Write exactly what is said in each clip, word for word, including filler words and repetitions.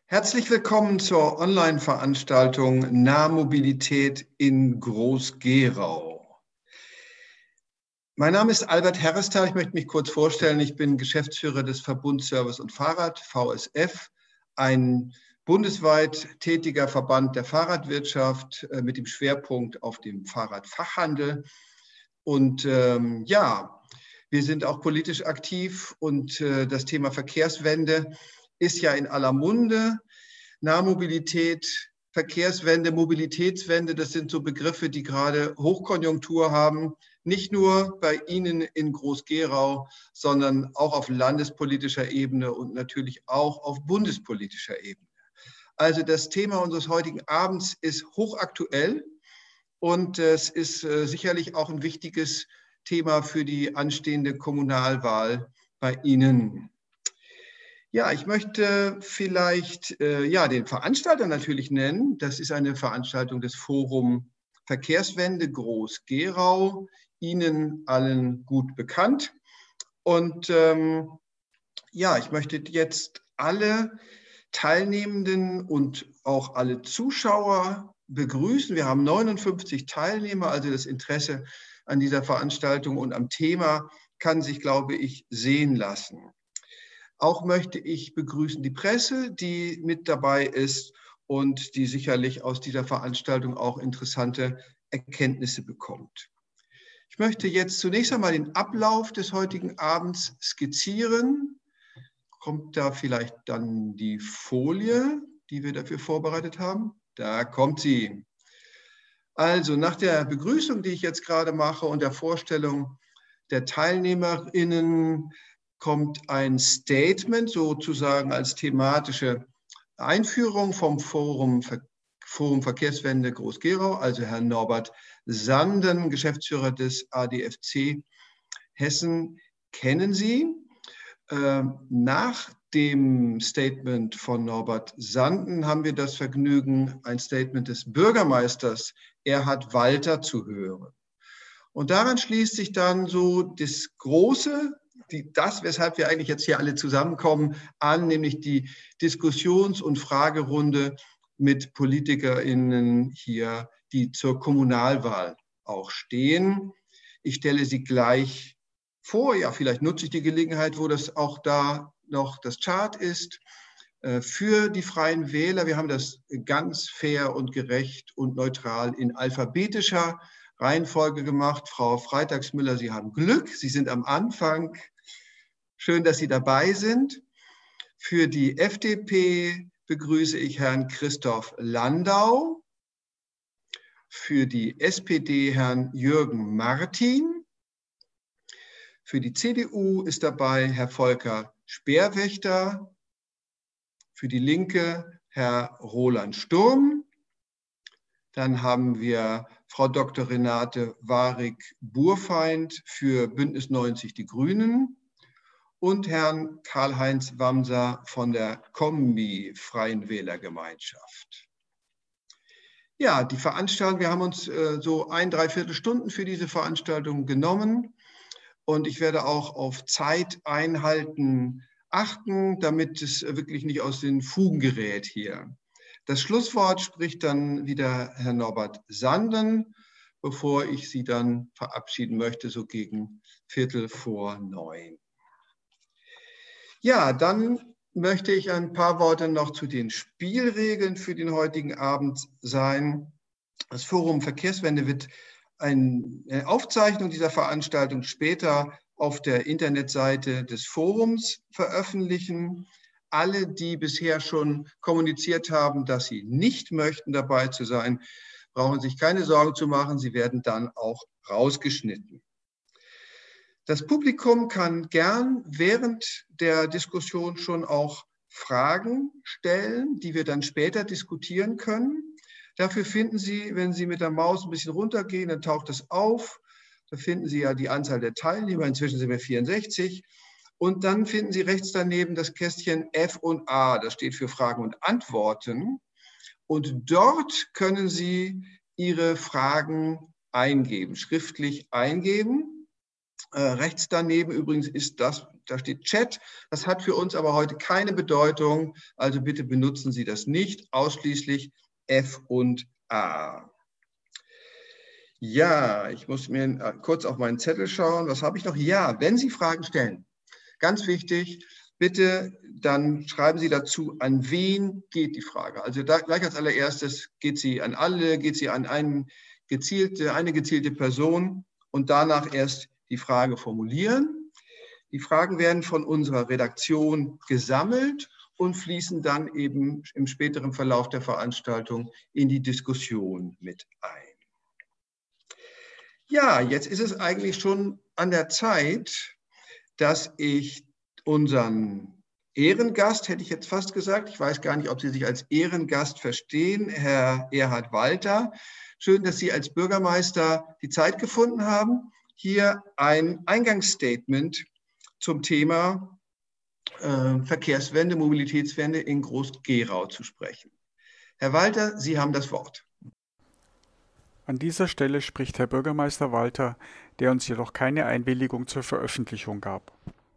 Herzlich willkommen zur Online-Veranstaltung Nahmobilität in Groß-Gerau. Mein Name ist Albert Herrester. Ich möchte mich kurz vorstellen. Ich bin Geschäftsführer des Verbund Service und Fahrrad, V S F, ein bundesweit tätiger Verband der Fahrradwirtschaft mit dem Schwerpunkt auf dem Fahrradfachhandel. Und ähm, ja, wir sind auch politisch aktiv und äh, das Thema Verkehrswende ist ja in aller Munde. Nahmobilität, Verkehrswende, Mobilitätswende, das sind so Begriffe, die gerade Hochkonjunktur haben. Nicht nur bei Ihnen in Groß-Gerau, sondern auch auf landespolitischer Ebene und natürlich auch auf bundespolitischer Ebene. Also das Thema unseres heutigen Abends ist hochaktuell und es ist äh, sicherlich auch ein wichtiges Thema für die anstehende Kommunalwahl bei Ihnen. Ja, ich möchte vielleicht äh, ja, den Veranstalter natürlich nennen. Das ist eine Veranstaltung des Forum Verkehrswende Groß-Gerau, Ihnen allen gut bekannt. Und ähm, ja, ich möchte jetzt alle Teilnehmenden und auch alle Zuschauer begrüßen. Wir haben neunundfünfzig Teilnehmer, also das Interesse an dieser Veranstaltung und am Thema kann sich, glaube ich, sehen lassen. Auch möchte ich begrüßen die Presse, die mit dabei ist und die sicherlich aus dieser Veranstaltung auch interessante Erkenntnisse bekommt. Ich möchte jetzt zunächst einmal den Ablauf des heutigen Abends skizzieren. Kommt da vielleicht dann die Folie, die wir dafür vorbereitet haben? Da kommt sie. Also nach der Begrüßung, die ich jetzt gerade mache und der Vorstellung der TeilnehmerInnen, kommt ein Statement sozusagen als thematische Einführung vom Forum, Forum Verkehrswende Groß-Gerau, also Herrn Norbert Sanden, Geschäftsführer des A D F C Hessen, kennen Sie. Nach dem Statement von Norbert Sanden haben wir das Vergnügen, ein Statement des Bürgermeisters Erhard Walter zu hören. Und daran schließt sich dann so das große, die, das, weshalb wir eigentlich jetzt hier alle zusammenkommen, an, nämlich die Diskussions- und Fragerunde mit PolitikerInnen hier, die zur Kommunalwahl auch stehen. Ich stelle sie gleich vor. Ja, vielleicht nutze ich die Gelegenheit, wo das auch da noch das Chart ist, für die Freien Wähler. Wir haben das ganz fair und gerecht und neutral in alphabetischer Reihenfolge gemacht. Frau Freitagsmüller, Sie haben Glück. Sie sind am Anfang. Schön, dass Sie dabei sind. Für die F D P begrüße ich Herrn Christoph Landau. Für die S P D Herrn Jürgen Martin. Für die C D U ist dabei Herr Volker Speerwächter. Für die Linke Herr Roland Sturm. Dann haben wir Frau Doktor Renate Warig-Burfeind für Bündnis neunzig Die Grünen und Herrn Karl-Heinz Wamser von der Kombi Freien Wählergemeinschaft. Ja, die Veranstaltung, wir haben uns äh, so ein, dreiviertel Stunden für diese Veranstaltung genommen und ich werde auch auf Zeiteinhalten achten, damit es wirklich nicht aus den Fugen gerät hier. Das Schlusswort spricht dann wieder Herr Norbert Sanden, bevor ich Sie dann verabschieden möchte, so gegen Viertel vor neun. Ja, dann möchte ich ein paar Worte noch zu den Spielregeln für den heutigen Abend sein. Das Forum Verkehrswende wird eine Aufzeichnung dieser Veranstaltung später auf der Internetseite des Forums veröffentlichen. Alle, die bisher schon kommuniziert haben, dass sie nicht möchten, dabei zu sein, brauchen sich keine Sorgen zu machen. Sie werden dann auch rausgeschnitten. Das Publikum kann gern während der Diskussion schon auch Fragen stellen, die wir dann später diskutieren können. Dafür finden Sie, wenn Sie mit der Maus ein bisschen runtergehen, dann taucht es auf. Da finden Sie ja die Anzahl der Teilnehmer. Inzwischen sind wir vierundsechzig. Und dann finden Sie rechts daneben das Kästchen F und A. Das steht für Fragen und Antworten. Und dort können Sie Ihre Fragen eingeben, schriftlich eingeben. Äh, rechts daneben übrigens ist das, da steht Chat. Das hat für uns aber heute keine Bedeutung. Also bitte benutzen Sie das nicht. Ausschließlich F und A. Ja, ich muss mir kurz auf meinen Zettel schauen. Was habe ich noch? Ja, wenn Sie Fragen stellen, ganz wichtig, bitte dann schreiben Sie dazu, an wen geht die Frage. Also da, gleich als allererstes geht sie an alle, geht sie an einen gezielte, eine gezielte Person und danach erst die Frage formulieren. Die Fragen werden von unserer Redaktion gesammelt und fließen dann eben im späteren Verlauf der Veranstaltung in die Diskussion mit ein. Ja, jetzt ist es eigentlich schon an der Zeit, dass ich unseren Ehrengast, hätte ich jetzt fast gesagt, ich weiß gar nicht, ob Sie sich als Ehrengast verstehen, Herr Erhard Walter. Schön, dass Sie als Bürgermeister die Zeit gefunden haben, hier ein Eingangsstatement zum Thema äh, Verkehrswende, Mobilitätswende in Groß-Gerau zu sprechen. Herr Walter, Sie haben das Wort. An dieser Stelle spricht Herr Bürgermeister Walter, der uns jedoch keine Einwilligung zur Veröffentlichung gab.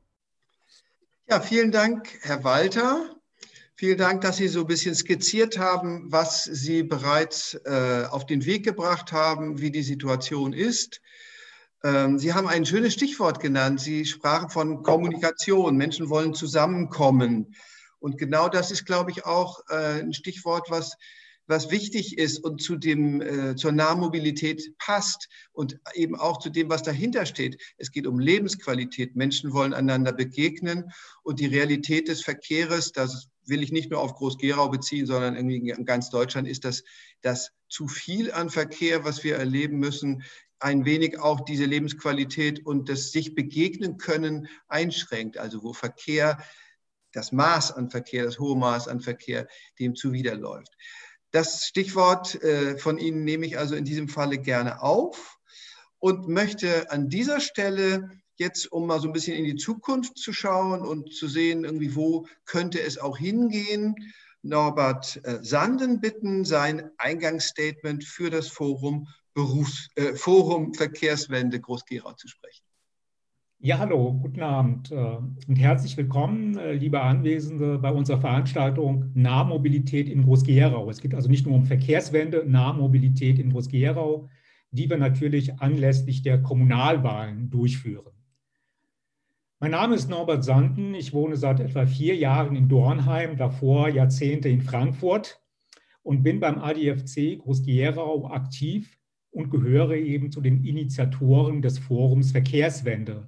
Ja, vielen Dank, Herr Walter. Vielen Dank, dass Sie so ein bisschen skizziert haben, was Sie bereits äh, auf den Weg gebracht haben, wie die Situation ist. Ähm, Sie haben ein schönes Stichwort genannt. Sie sprachen von Kommunikation. Menschen wollen zusammenkommen. Und genau das ist, glaube ich, auch äh, ein Stichwort, was was wichtig ist und zu dem, äh, zur Nahmobilität passt und eben auch zu dem, was dahinter steht. Es geht um Lebensqualität. Menschen wollen einander begegnen und die Realität des Verkehrs, das will ich nicht nur auf Groß-Gerau beziehen, sondern irgendwie in ganz Deutschland, ist das, das zu viel an Verkehr, was wir erleben müssen, ein wenig auch diese Lebensqualität und das sich begegnen können einschränkt. Also wo Verkehr, das Maß an Verkehr, das hohe Maß an Verkehr dem zuwiderläuft. Das Stichwort äh, von Ihnen nehme ich also in diesem Falle gerne auf und möchte an dieser Stelle jetzt, um mal so ein bisschen in die Zukunft zu schauen und zu sehen, irgendwie wo könnte es auch hingehen, Norbert äh, Sanden bitten, sein Eingangsstatement für das Forum, Berufs-, äh, Forum Verkehrswende Groß-Gerau zu sprechen. Ja, hallo, guten Abend und herzlich willkommen, liebe Anwesende, bei unserer Veranstaltung Nahmobilität in Groß-Gerau. Es geht also nicht nur um Verkehrswende, Nahmobilität in Groß-Gerau, die wir natürlich anlässlich der Kommunalwahlen durchführen. Mein Name ist Norbert Sanden, ich wohne seit etwa vier Jahren in Dornheim, davor Jahrzehnte in Frankfurt und bin beim A D F C Groß-Gerau aktiv und gehöre eben zu den Initiatoren des Forums Verkehrswende.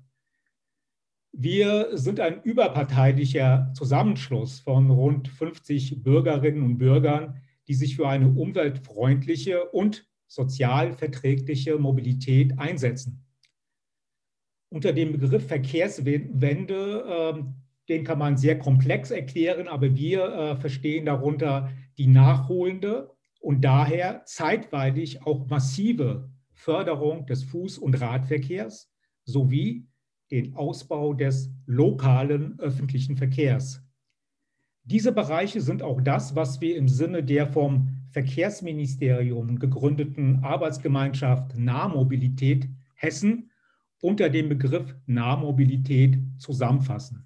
Wir sind ein überparteilicher Zusammenschluss von rund fünfzig Bürgerinnen und Bürgern, die sich für eine umweltfreundliche und sozial verträgliche Mobilität einsetzen. Unter dem Begriff Verkehrswende, äh, den kann man sehr komplex erklären, aber wir äh, verstehen darunter die nachholende und daher zeitweilig auch massive Förderung des Fuß- und Radverkehrs sowie den Ausbau des lokalen öffentlichen Verkehrs. Diese Bereiche sind auch das, was wir im Sinne der vom Verkehrsministerium gegründeten Arbeitsgemeinschaft Nahmobilität Hessen unter dem Begriff Nahmobilität zusammenfassen.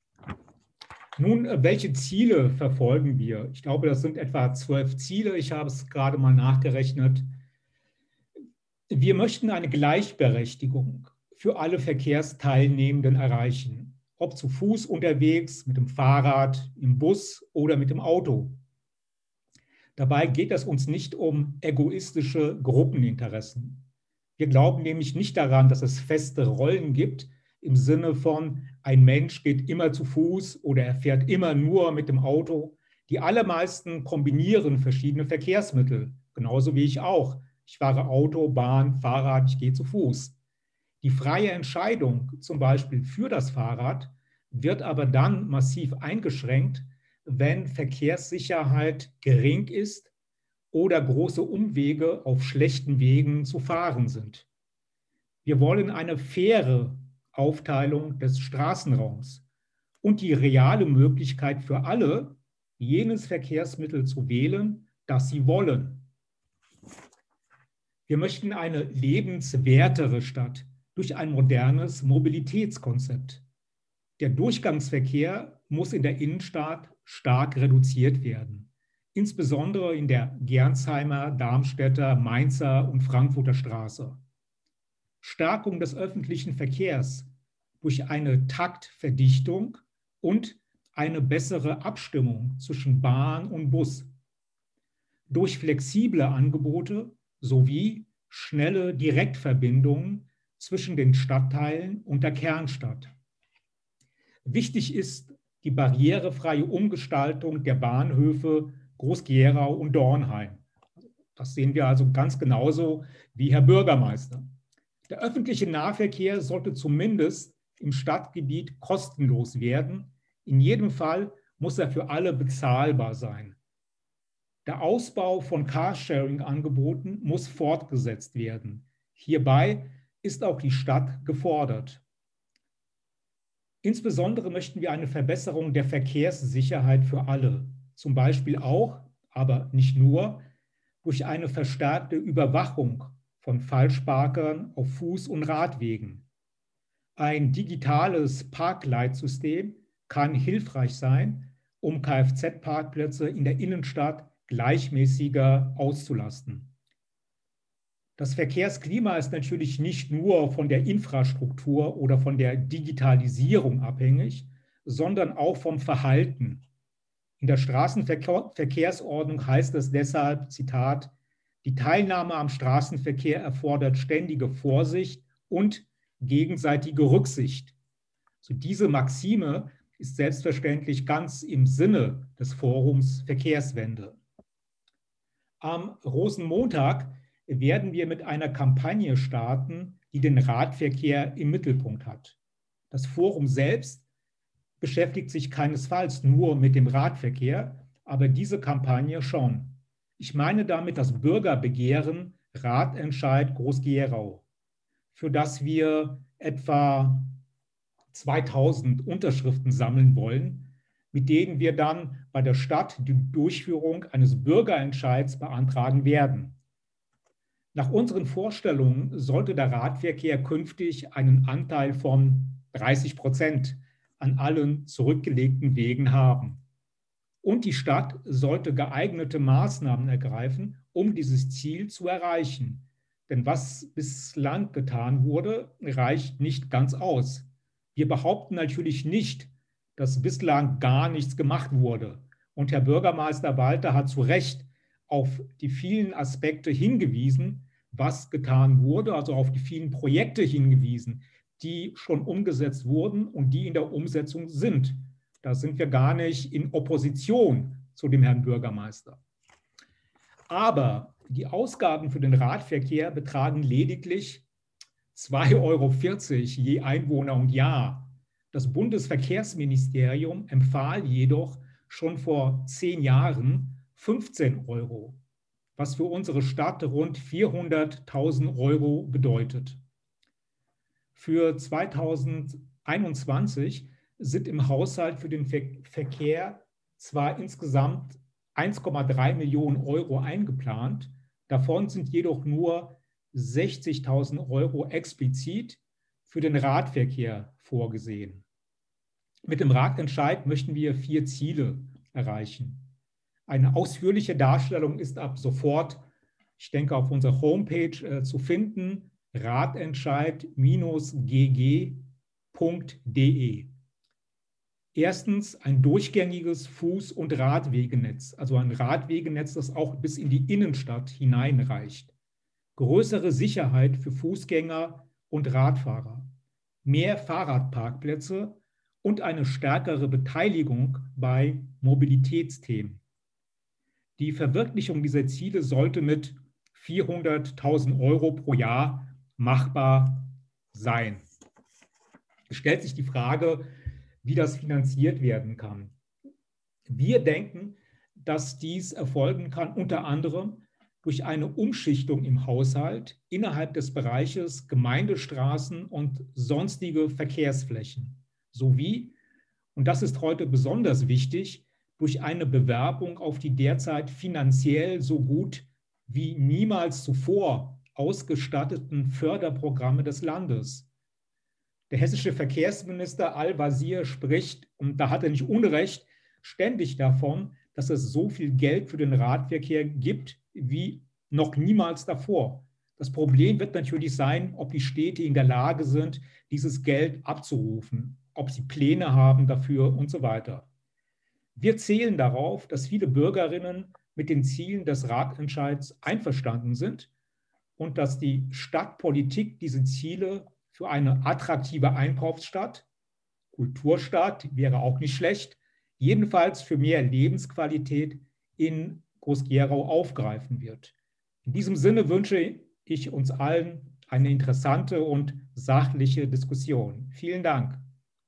Nun, welche Ziele verfolgen wir? Ich glaube, das sind etwa zwölf Ziele. Ich habe es gerade mal nachgerechnet. Wir möchten eine Gleichberechtigung für alle Verkehrsteilnehmenden erreichen, ob zu Fuß unterwegs, mit dem Fahrrad, im Bus oder mit dem Auto. Dabei geht es uns nicht um egoistische Gruppeninteressen. Wir glauben nämlich nicht daran, dass es feste Rollen gibt, im Sinne von, ein Mensch geht immer zu Fuß oder er fährt immer nur mit dem Auto. Die allermeisten kombinieren verschiedene Verkehrsmittel, genauso wie ich auch. Ich fahre Auto, Bahn, Fahrrad, ich gehe zu Fuß. Die freie Entscheidung, zum Beispiel für das Fahrrad, wird aber dann massiv eingeschränkt, wenn Verkehrssicherheit gering ist oder große Umwege auf schlechten Wegen zu fahren sind. Wir wollen eine faire Aufteilung des Straßenraums und die reale Möglichkeit für alle, jenes Verkehrsmittel zu wählen, das sie wollen. Wir möchten eine lebenswertere Stadt, durch ein modernes Mobilitätskonzept. Der Durchgangsverkehr muss in der Innenstadt stark reduziert werden, insbesondere in der Gerresheimer, Darmstädter, Mainzer und Frankfurter Straße. Stärkung des öffentlichen Verkehrs durch eine Taktverdichtung und eine bessere Abstimmung zwischen Bahn und Bus. Durch flexible Angebote sowie schnelle Direktverbindungen zwischen den Stadtteilen und der Kernstadt. Wichtig ist die barrierefreie Umgestaltung der Bahnhöfe Groß-Gerau und Dornheim. Das sehen wir also ganz genauso wie Herr Bürgermeister. Der öffentliche Nahverkehr sollte zumindest im Stadtgebiet kostenlos werden. In jedem Fall muss er für alle bezahlbar sein. Der Ausbau von Carsharing-Angeboten muss fortgesetzt werden. Hierbei ist auch die Stadt gefordert. Insbesondere möchten wir eine Verbesserung der Verkehrssicherheit für alle, zum Beispiel auch, aber nicht nur, durch eine verstärkte Überwachung von Falschparkern auf Fuß- und Radwegen. Ein digitales Parkleitsystem kann hilfreich sein, um Kfz-Parkplätze in der Innenstadt gleichmäßiger auszulasten. Das Verkehrsklima ist natürlich nicht nur von der Infrastruktur oder von der Digitalisierung abhängig, sondern auch vom Verhalten. In der Straßenverkehrsordnung heißt es deshalb, Zitat, die Teilnahme am Straßenverkehr erfordert ständige Vorsicht und gegenseitige Rücksicht. So diese Maxime ist selbstverständlich ganz im Sinne des Forums Verkehrswende. Am Rosenmontag werden wir mit einer Kampagne starten, die den Radverkehr im Mittelpunkt hat. Das Forum selbst beschäftigt sich keinesfalls nur mit dem Radverkehr, aber diese Kampagne schon. Ich meine damit das Bürgerbegehren Radentscheid Groß-Gerau, für das wir etwa zweitausend Unterschriften sammeln wollen, mit denen wir dann bei der Stadt die Durchführung eines Bürgerentscheids beantragen werden. Nach unseren Vorstellungen sollte der Radverkehr künftig einen Anteil von dreißig Prozent an allen zurückgelegten Wegen haben. Und die Stadt sollte geeignete Maßnahmen ergreifen, um dieses Ziel zu erreichen. Denn was bislang getan wurde, reicht nicht ganz aus. Wir behaupten natürlich nicht, dass bislang gar nichts gemacht wurde. Und Herr Bürgermeister Walter hat zu Recht auf die vielen Aspekte hingewiesen, was getan wurde, also auf die vielen Projekte hingewiesen, die schon umgesetzt wurden und die in der Umsetzung sind. Da sind wir gar nicht in Opposition zu dem Herrn Bürgermeister. Aber die Ausgaben für den Radverkehr betragen lediglich zwei Euro vierzig je Einwohner und Jahr. Das Bundesverkehrsministerium empfahl jedoch schon vor zehn Jahren fünfzehn Euro, was für unsere Stadt rund vierhunderttausend Euro bedeutet. Für zweitausendeinundzwanzig sind im Haushalt für den Ver- Verkehr zwar insgesamt eins Komma drei Millionen Euro eingeplant, davon sind jedoch nur sechzigtausend Euro explizit für den Radverkehr vorgesehen. Mit dem Radentscheid möchten wir vier Ziele erreichen. Eine ausführliche Darstellung ist ab sofort, ich denke, auf unserer Homepage äh, zu finden, radentscheid G G punkt de. Erstens ein durchgängiges Fuß- und Radwegenetz, also ein Radwegenetz, das auch bis in die Innenstadt hineinreicht. Größere Sicherheit für Fußgänger und Radfahrer, mehr Fahrradparkplätze und eine stärkere Beteiligung bei Mobilitätsthemen. Die Verwirklichung dieser Ziele sollte mit vierhunderttausend Euro pro Jahr machbar sein. Es stellt sich die Frage, wie das finanziert werden kann. Wir denken, dass dies erfolgen kann unter anderem durch eine Umschichtung im Haushalt innerhalb des Bereiches Gemeindestraßen und sonstige Verkehrsflächen sowie, und das ist heute besonders wichtig, durch eine Bewerbung auf die derzeit finanziell so gut wie niemals zuvor ausgestatteten Förderprogramme des Landes. Der hessische Verkehrsminister Al-Wazir spricht, und da hat er nicht Unrecht, ständig davon, dass es so viel Geld für den Radverkehr gibt wie noch niemals davor. Das Problem wird natürlich sein, ob die Städte in der Lage sind, dieses Geld abzurufen, ob sie Pläne haben dafür und so weiter. Wir zählen darauf, dass viele Bürgerinnen mit den Zielen des Ratentscheids einverstanden sind und dass die Stadtpolitik diese Ziele für eine attraktive Einkaufsstadt, Kulturstadt wäre auch nicht schlecht, jedenfalls für mehr Lebensqualität in Groß-Gerau aufgreifen wird. In diesem Sinne wünsche ich uns allen eine interessante und sachliche Diskussion. Vielen Dank.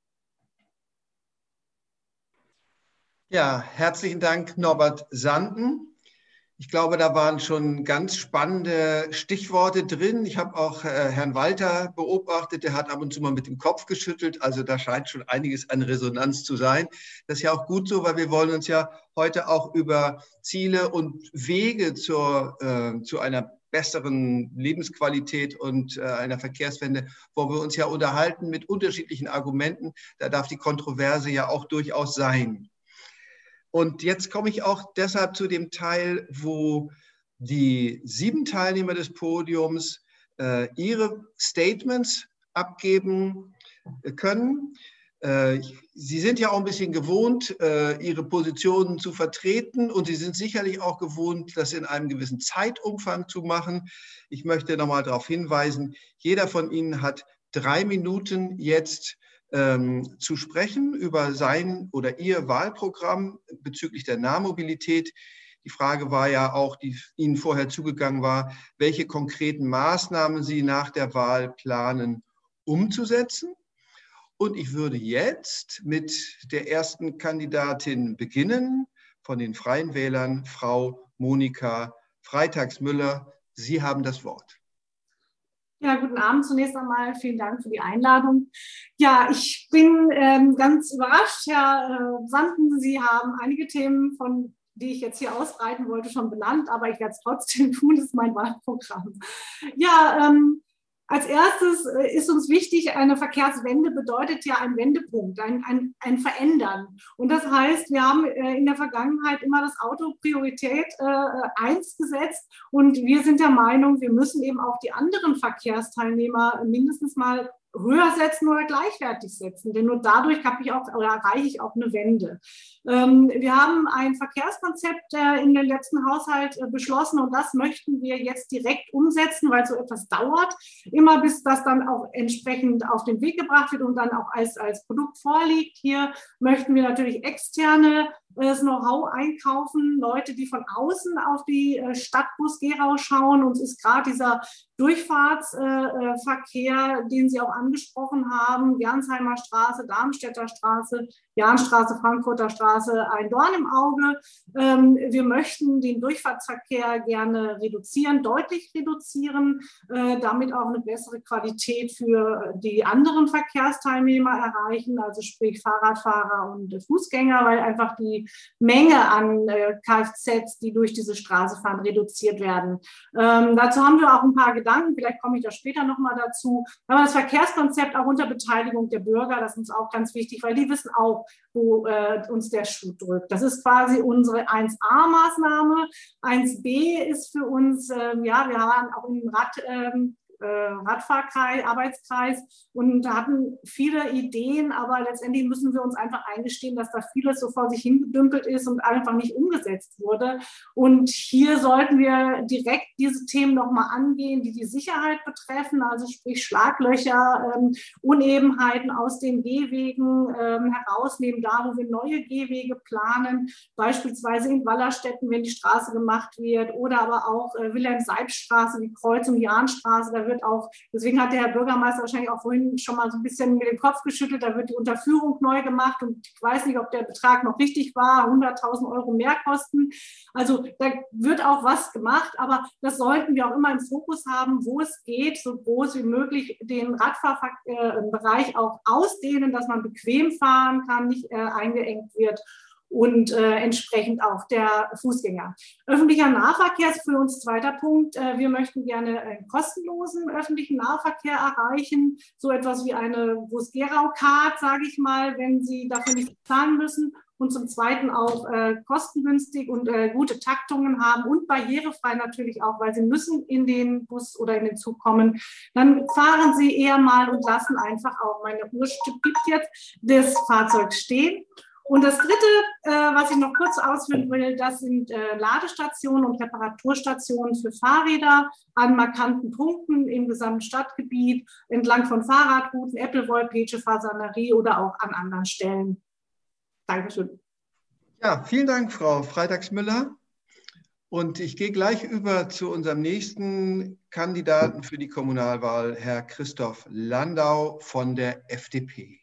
Ja, herzlichen Dank, Norbert Sanden. Ich glaube, da waren schon ganz spannende Stichworte drin. Ich habe auch äh, Herrn Walter beobachtet, der hat ab und zu mal mit dem Kopf geschüttelt. Also da scheint schon einiges an Resonanz zu sein. Das ist ja auch gut so, weil wir wollen uns ja heute auch über Ziele und Wege zur, äh, zu einer besseren Lebensqualität und äh, einer Verkehrswende, wo wir uns ja unterhalten mit unterschiedlichen Argumenten. Da darf die Kontroverse ja auch durchaus sein. Und jetzt komme ich auch deshalb zu dem Teil, wo die sieben Teilnehmer des Podiums äh, ihre Statements abgeben können. Äh, sie sind ja auch ein bisschen gewohnt, äh, ihre Positionen zu vertreten, und sie sind sicherlich auch gewohnt, das in einem gewissen Zeitumfang zu machen. Ich möchte nochmal darauf hinweisen, jeder von Ihnen hat drei Minuten jetzt Ähm, zu sprechen über sein oder ihr Wahlprogramm bezüglich der Nahmobilität. Die Frage war ja auch, die Ihnen vorher zugegangen war, welche konkreten Maßnahmen Sie nach der Wahl planen umzusetzen. Und ich würde jetzt mit der ersten Kandidatin beginnen, von den Freien Wählern, Frau Monika Freitags-Müller. Sie haben das Wort. Ja, guten Abend zunächst einmal. Vielen Dank für die Einladung. Ja, ich bin ähm, ganz überrascht, Herr äh, Sanden. Sie haben einige Themen, von die ich jetzt hier ausbreiten wollte, schon benannt, aber ich werde es trotzdem tun. Das ist mein Wahlprogramm. Ja, ähm, als erstes ist uns wichtig, eine Verkehrswende bedeutet ja ein Wendepunkt, ein, ein, ein Verändern. Und das heißt, wir haben in der Vergangenheit immer das Auto Priorität äh, eins gesetzt, und wir sind der Meinung, wir müssen eben auch die anderen Verkehrsteilnehmer mindestens mal höher setzen oder gleichwertig setzen, denn nur dadurch habe ich auch, oder erreiche ich auch eine Wende. Ähm, wir haben ein Verkehrskonzept äh, in den letzten Haushalt äh, beschlossen, und das möchten wir jetzt direkt umsetzen, weil so etwas dauert, immer bis das dann auch entsprechend auf den Weg gebracht wird und dann auch als, als Produkt vorliegt. Hier möchten wir natürlich externe das Know-how einkaufen, Leute, die von außen auf die Stadt Groß-Gerau schauen. Uns ist gerade dieser Durchfahrtsverkehr, äh, den Sie auch angesprochen haben, Gernsheimer Straße, Darmstädter Straße, Jahnstraße, Frankfurter Straße, ein Dorn im Auge. Ähm, wir möchten den Durchfahrtsverkehr gerne reduzieren, deutlich reduzieren, äh, damit auch eine bessere Qualität für die anderen Verkehrsteilnehmer erreichen, also sprich Fahrradfahrer und Fußgänger, weil einfach die Menge an äh, Kfz, die durch diese Straße fahren, reduziert werden. Ähm, dazu haben wir auch ein paar Gedanken, vielleicht komme ich da später nochmal dazu. Aber das Verkehrskonzept auch unter Beteiligung der Bürger, das ist uns auch ganz wichtig, weil die wissen auch, wo äh, uns der Schuh drückt. Das ist quasi unsere eins a Maßnahme. eins b ist für uns, ähm, ja, wir haben auch im Rad, ähm, Radfahrkreis, Arbeitskreis, und da hatten viele Ideen, aber letztendlich müssen wir uns einfach eingestehen, dass da vieles so vor sich hingedümpelt ist und einfach nicht umgesetzt wurde. Und hier sollten wir direkt diese Themen nochmal angehen, die die Sicherheit betreffen, also sprich Schlaglöcher, ähm, Unebenheiten aus den Gehwegen ähm, herausnehmen, da wo wir neue Gehwege planen, beispielsweise in Wallerstetten, wenn die Straße gemacht wird, oder aber auch äh, Wilhelm-Seib-Straße, die Kreuzung Jahnstraße, da wird auch, deswegen hat der Herr Bürgermeister wahrscheinlich auch vorhin schon mal so ein bisschen mit dem Kopf geschüttelt, da wird die Unterführung neu gemacht, und ich weiß nicht, ob der Betrag noch richtig war, hunderttausend Euro mehr kosten. Also da wird auch was gemacht, aber das sollten wir auch immer im Fokus haben, wo es geht, so groß wie möglich den Radfahrbereich auch ausdehnen, dass man bequem fahren kann, nicht äh, eingeengt wird. und äh, entsprechend auch der Fußgänger. Öffentlicher Nahverkehr ist für uns zweiter Punkt. Äh, wir möchten gerne einen kostenlosen öffentlichen Nahverkehr erreichen, so etwas wie eine Groß-Gerau-Card, sage ich mal, wenn Sie dafür nicht bezahlen müssen. Und zum Zweiten auch äh, kostengünstig und äh, gute Taktungen haben und barrierefrei natürlich auch, weil Sie müssen in den Bus oder in den Zug kommen. Dann fahren Sie eher mal und lassen einfach auch, meine Uhr gibt jetzt, das Fahrzeug stehen. Und das Dritte, äh, was ich noch kurz ausführen will, das sind äh, Ladestationen und Reparaturstationen für Fahrräder an markanten Punkten im gesamten Stadtgebiet, entlang von Fahrradrouten, Eppelwold, Peetsche, Fasanerie oder auch an anderen Stellen. Dankeschön. Ja, vielen Dank, Frau Freitagsmüller. Und ich gehe gleich über zu unserem nächsten Kandidaten für die Kommunalwahl, Herr Christoph Landau von der F D P.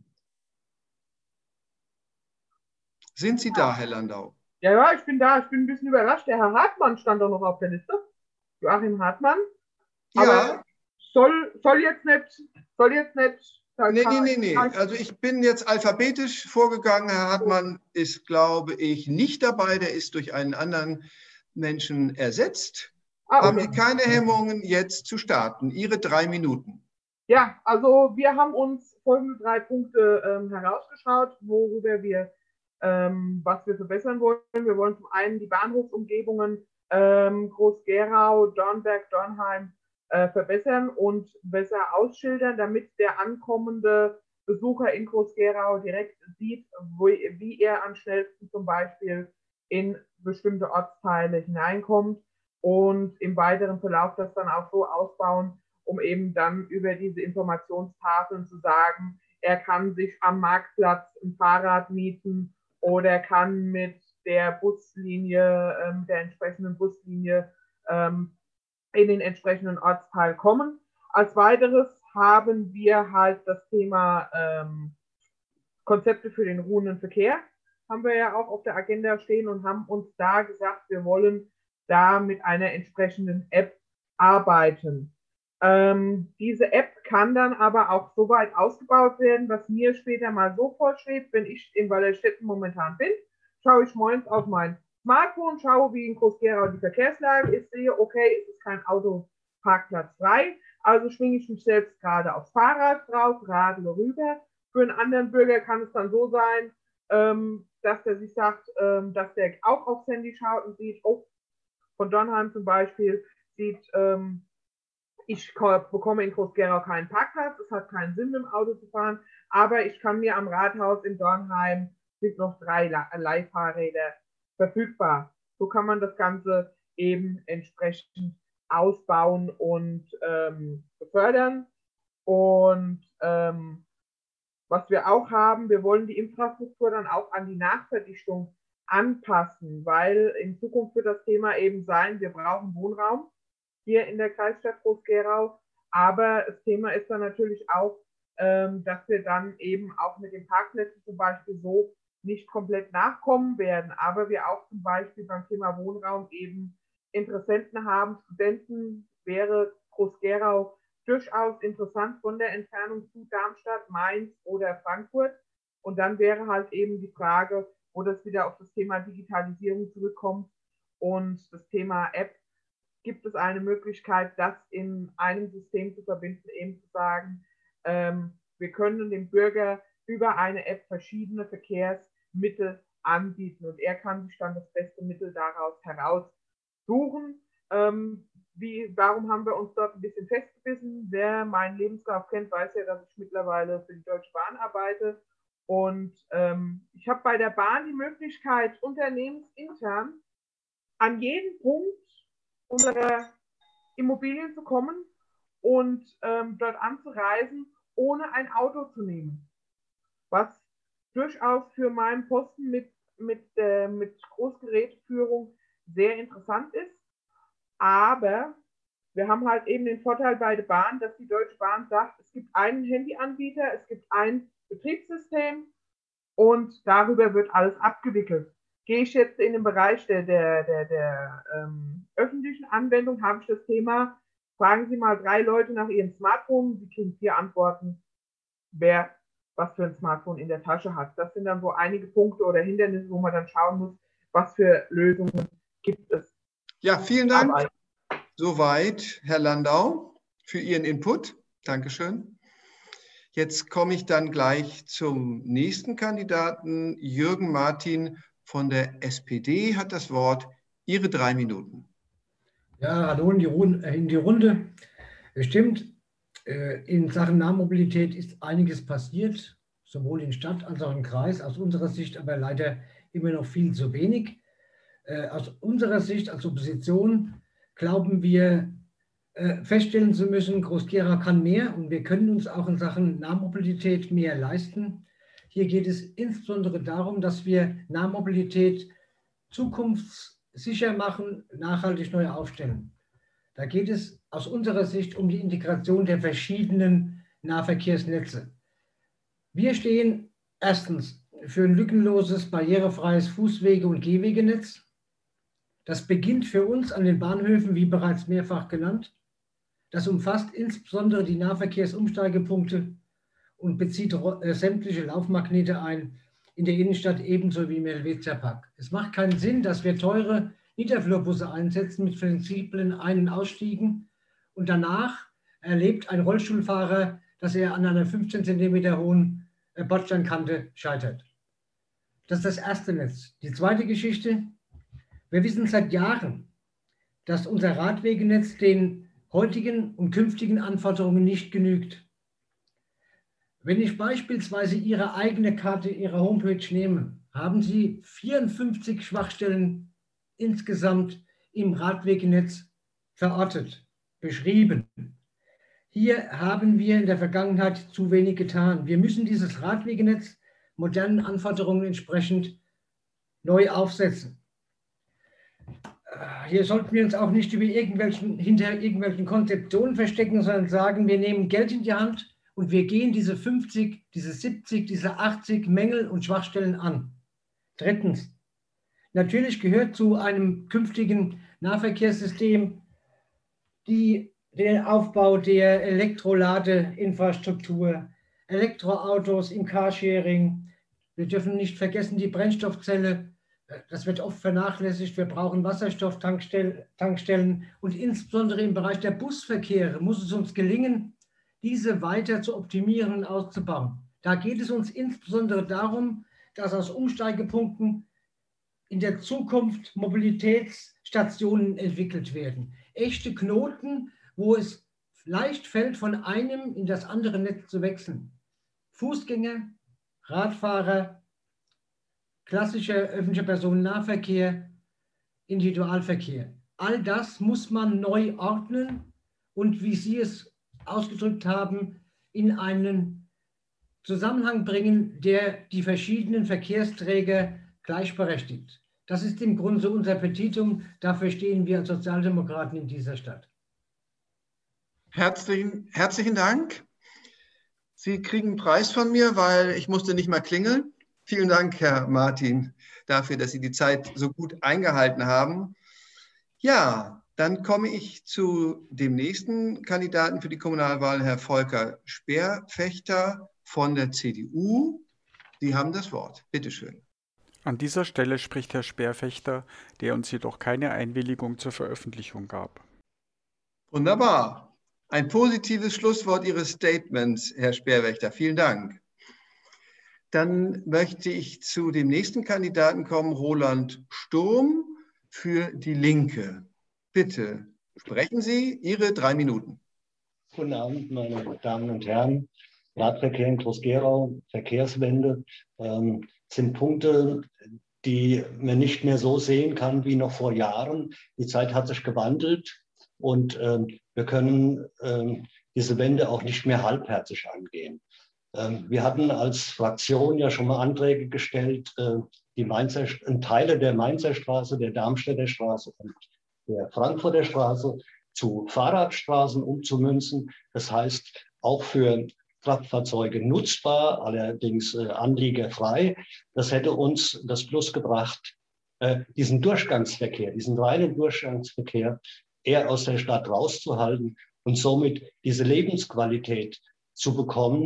Sind Sie da, Herr Landau? Ja, ja, ich bin da. Ich bin ein bisschen überrascht. Der Herr Hartmann stand doch noch auf der Liste. Joachim Hartmann. Aber Ja. soll, soll jetzt nicht, soll jetzt nicht. Nee, nee, nee, nee. Also ich bin jetzt alphabetisch vorgegangen. Herr Hartmann ist, glaube ich, nicht dabei. Der ist durch einen anderen Menschen ersetzt. Ah, okay. Haben Sie keine Hemmungen, jetzt zu starten? Ihre drei Minuten. Ja, also wir haben uns folgende drei Punkte ähm, herausgeschaut, worüber wir, ähm, was wir verbessern wollen. Wir wollen zum einen die Bahnhofsumgebungen ähm, Groß-Gerau, Dornberg, Dornheim Äh, verbessern und besser ausschildern, damit der ankommende Besucher in Groß-Gerau direkt sieht, wo, wie er am schnellsten zum Beispiel in bestimmte Ortsteile hineinkommt und im weiteren Verlauf das dann auch so ausbauen, um eben dann über diese Informationstafeln zu sagen, er kann sich am Marktplatz ein Fahrrad mieten oder kann mit der Buslinie, äh, mit der entsprechenden Buslinie ähm, in den entsprechenden Ortsteil kommen. Als weiteres haben wir halt das Thema ähm, Konzepte für den ruhenden Verkehr, haben wir ja auch auf der Agenda stehen und haben uns da gesagt, wir wollen da mit einer entsprechenden App arbeiten. Ähm, diese App kann dann aber auch so weit ausgebaut werden, was mir später mal so vorschwebt, wenn ich in Wallerstetten momentan bin, schaue ich morgens auf mein Smartphone, schaue, wie in Groß-Gerau die Verkehrslage ist, sehe, okay, es ist kein Autoparkplatz frei, also schwinge ich mich selbst gerade aufs Fahrrad drauf, radle rüber. Für einen anderen Bürger kann es dann so sein, ähm, dass der sich sagt, ähm, dass der auch aufs Handy schaut und sieht, oh, von Dornheim zum Beispiel, sieht, ähm, ich bekomme in Groß-Gerau keinen Parkplatz, es hat keinen Sinn, mit dem Auto zu fahren, aber ich kann mir am Rathaus in Dornheim sind noch drei Leihfahrräder verfügbar. So kann man das Ganze eben entsprechend ausbauen und ähm, befördern. Und ähm, was wir auch haben, wir wollen die Infrastruktur dann auch an die Nachverdichtung anpassen, weil in Zukunft wird das Thema eben sein, wir brauchen Wohnraum hier in der Kreisstadt Groß-Gerau, aber das Thema ist dann natürlich auch, ähm, dass wir dann eben auch mit den Parkplätzen zum Beispiel so nicht komplett nachkommen werden, aber wir auch zum Beispiel beim Thema Wohnraum eben Interessenten haben. Studenten wäre Groß-Gerau durchaus interessant von der Entfernung zu Darmstadt, Mainz oder Frankfurt. Und dann wäre halt eben die Frage, wo das wieder auf das Thema Digitalisierung zurückkommt und das Thema App. Gibt es eine Möglichkeit, das in einem System zu verbinden, eben zu sagen, ähm, wir können dem Bürger über eine App verschiedene Verkehrsmittel anbieten und er kann sich dann das beste Mittel daraus heraussuchen. Ähm, wie, warum haben wir uns dort ein bisschen festgebissen? Wer meinen Lebenslauf kennt, weiß ja, dass ich mittlerweile für die Deutsche Bahn arbeite und ähm, ich habe bei der Bahn die Möglichkeit, unternehmensintern an jeden Punkt unserer Immobilien zu kommen und ähm, dort anzureisen, ohne ein Auto zu nehmen. Was durchaus für meinen Posten mit, mit, äh, mit Großgerätführung sehr interessant ist. Aber wir haben halt eben den Vorteil bei der Bahn, dass die Deutsche Bahn sagt, es gibt einen Handyanbieter, es gibt ein Betriebssystem und darüber wird alles abgewickelt. Gehe ich jetzt in den Bereich der, der, der, der ähm, öffentlichen Anwendung, habe ich das Thema, fragen Sie mal drei Leute nach ihrem Smartphone, Sie kriegen vier Antworten. Wer was für ein Smartphone in der Tasche hat. Das sind dann so einige Punkte oder Hindernisse, wo man dann schauen muss, was für Lösungen gibt es. Ja, vielen Dank. Aber soweit, Herr Landau, für Ihren Input. Dankeschön. Jetzt komme ich dann gleich zum nächsten Kandidaten. Jürgen Martin von der S P D hat das Wort. Ihre drei Minuten. Ja, hallo in die Runde. In die Runde. Es stimmt, in Sachen Nahmobilität ist einiges passiert, sowohl in Stadt als auch im Kreis. Aus unserer Sicht aber leider immer noch viel zu wenig. Aus unserer Sicht als Opposition glauben wir, feststellen zu müssen, Groß-Gerau kann mehr und wir können uns auch in Sachen Nahmobilität mehr leisten. Hier geht es insbesondere darum, dass wir Nahmobilität zukunftssicher machen, nachhaltig neu aufstellen. Da geht es aus unserer Sicht um die Integration der verschiedenen Nahverkehrsnetze. Wir stehen erstens für ein lückenloses, barrierefreies Fußwege- und Gehwegenetz. Das beginnt für uns an den Bahnhöfen, wie bereits mehrfach genannt. Das umfasst insbesondere die Nahverkehrsumsteigepunkte und bezieht sämtliche Laufmagnete ein, in der Innenstadt ebenso wie im Helvetia-Park. Es macht keinen Sinn, dass wir teure Niederflurbusse einsetzen mit flexiblen Ein- und Ausstiegen und danach erlebt ein Rollstuhlfahrer, dass er an einer fünfzehn Zentimeter hohen Bordsteinkante scheitert. Das ist das erste Netz. Die zweite Geschichte: Wir wissen seit Jahren, dass unser Radwegenetz den heutigen und künftigen Anforderungen nicht genügt. Wenn ich beispielsweise Ihre eigene Karte, Ihre Homepage nehme, haben Sie vierundfünfzig Schwachstellen insgesamt im Radwegenetz verortet, beschrieben. Hier haben wir in der Vergangenheit zu wenig getan. Wir müssen dieses Radwegenetz modernen Anforderungen entsprechend neu aufsetzen. Hier sollten wir uns auch nicht über irgendwelchen, hinter irgendwelchen Konzeptionen verstecken, sondern sagen, wir nehmen Geld in die Hand und wir gehen diese fünfzig, diese siebzig, diese achtzig Mängel und Schwachstellen an. Drittens: Natürlich gehört zu einem künftigen Nahverkehrssystem die, der Aufbau der Elektroladeinfrastruktur, Elektroautos im Carsharing. Wir dürfen nicht vergessen die Brennstoffzelle. Das wird oft vernachlässigt. Wir brauchen Wasserstofftankstellen und insbesondere im Bereich der Busverkehre muss es uns gelingen, diese weiter zu optimieren und auszubauen. Da geht es uns insbesondere darum, dass aus Umsteigepunkten in der Zukunft Mobilitätsstationen entwickelt werden. Echte Knoten, wo es leicht fällt, von einem in das andere Netz zu wechseln. Fußgänger, Radfahrer, klassischer öffentlicher Personennahverkehr, Individualverkehr. All das muss man neu ordnen und, wie Sie es ausgedrückt haben, in einen Zusammenhang bringen, der die verschiedenen Verkehrsträger gleichberechtigt. Das ist im Grunde unser Petitum. Dafür stehen wir als Sozialdemokraten in dieser Stadt. Herzlichen, herzlichen Dank. Sie kriegen einen Preis von mir, weil ich musste nicht mal klingeln. Vielen Dank, Herr Martin, dafür, dass Sie die Zeit so gut eingehalten haben. Ja, dann komme ich zu dem nächsten Kandidaten für die Kommunalwahl, Herr Volker Speerfechter von der C D U. Sie haben das Wort. Bitte schön. An dieser Stelle spricht Herr Speerfechter, der uns jedoch keine Einwilligung zur Veröffentlichung gab. Wunderbar. Ein positives Schlusswort Ihres Statements, Herr Speerfechter. Vielen Dank. Dann möchte ich zu dem nächsten Kandidaten kommen, Roland Sturm für die Linke. Bitte sprechen Sie, Ihre drei Minuten. Guten Abend, meine Damen und Herren. Radverkehr in Groß-Gerau, Verkehrswende ähm, sind Punkte, die man nicht mehr so sehen kann wie noch vor Jahren. Die Zeit hat sich gewandelt und ähm, wir können ähm, diese Wende auch nicht mehr halbherzig angehen. Ähm, wir hatten als Fraktion ja schon mal Anträge gestellt, äh, die Mainzer, Teile der Mainzer Straße, der Darmstädter Straße und der Frankfurter Straße zu Fahrradstraßen umzumünzen. Das heißt, auch für Kraftfahrzeuge nutzbar, allerdings äh, anliegerfrei. Das hätte uns das Plus gebracht, äh, diesen Durchgangsverkehr, diesen reinen Durchgangsverkehr eher aus der Stadt rauszuhalten und somit diese Lebensqualität zu bekommen,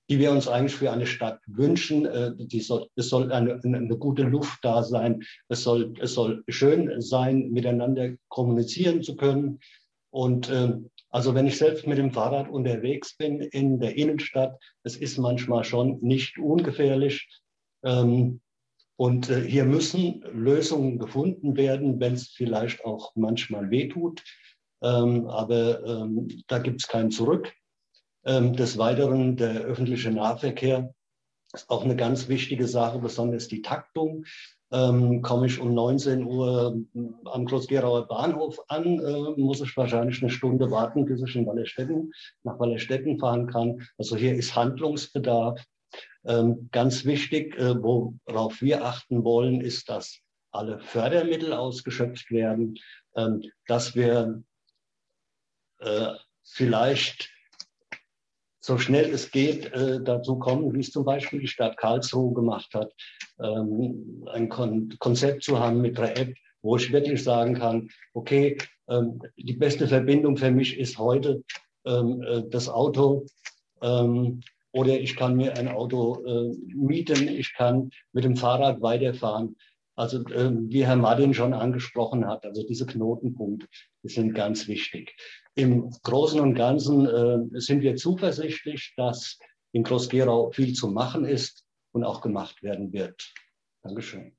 die wir uns eigentlich für eine Stadt wünschen. Die soll, es soll eine, eine gute Luft da sein. Es soll, es soll schön sein, miteinander kommunizieren zu können. Und ähm, also wenn ich selbst mit dem Fahrrad unterwegs bin in der Innenstadt, es ist manchmal schon nicht ungefährlich. Ähm, und äh, hier müssen Lösungen gefunden werden, wenn es vielleicht auch manchmal wehtut. Ähm, aber ähm, da gibt es kein Zurück. Ähm, des Weiteren der öffentliche Nahverkehr ist auch eine ganz wichtige Sache, besonders die Taktung. Ähm, komme ich um neunzehn Uhr am Groß-Gerauer Bahnhof an, äh, muss ich wahrscheinlich eine Stunde warten, bis ich in Wallerstetten, nach Wallerstetten fahren kann. Also hier ist Handlungsbedarf. Ähm, ganz wichtig, äh, worauf wir achten wollen, ist, dass alle Fördermittel ausgeschöpft werden, ähm, dass wir äh, vielleicht so schnell es geht, äh, dazu kommen, wie es zum Beispiel die Stadt Karlsruhe gemacht hat, ähm, ein Kon Konzept zu haben mit einer App, wo ich wirklich sagen kann, okay, ähm, die beste Verbindung für mich ist heute ähm, äh, das Auto, ähm, oder ich kann mir ein Auto äh, mieten, ich kann mit dem Fahrrad weiterfahren. Also äh, wie Herr Martin schon angesprochen hat, also diese Knotenpunkte, die sind ganz wichtig. Im Großen und Ganzen äh, sind wir zuversichtlich, dass in Groß-Gerau viel zu machen ist und auch gemacht werden wird. Dankeschön.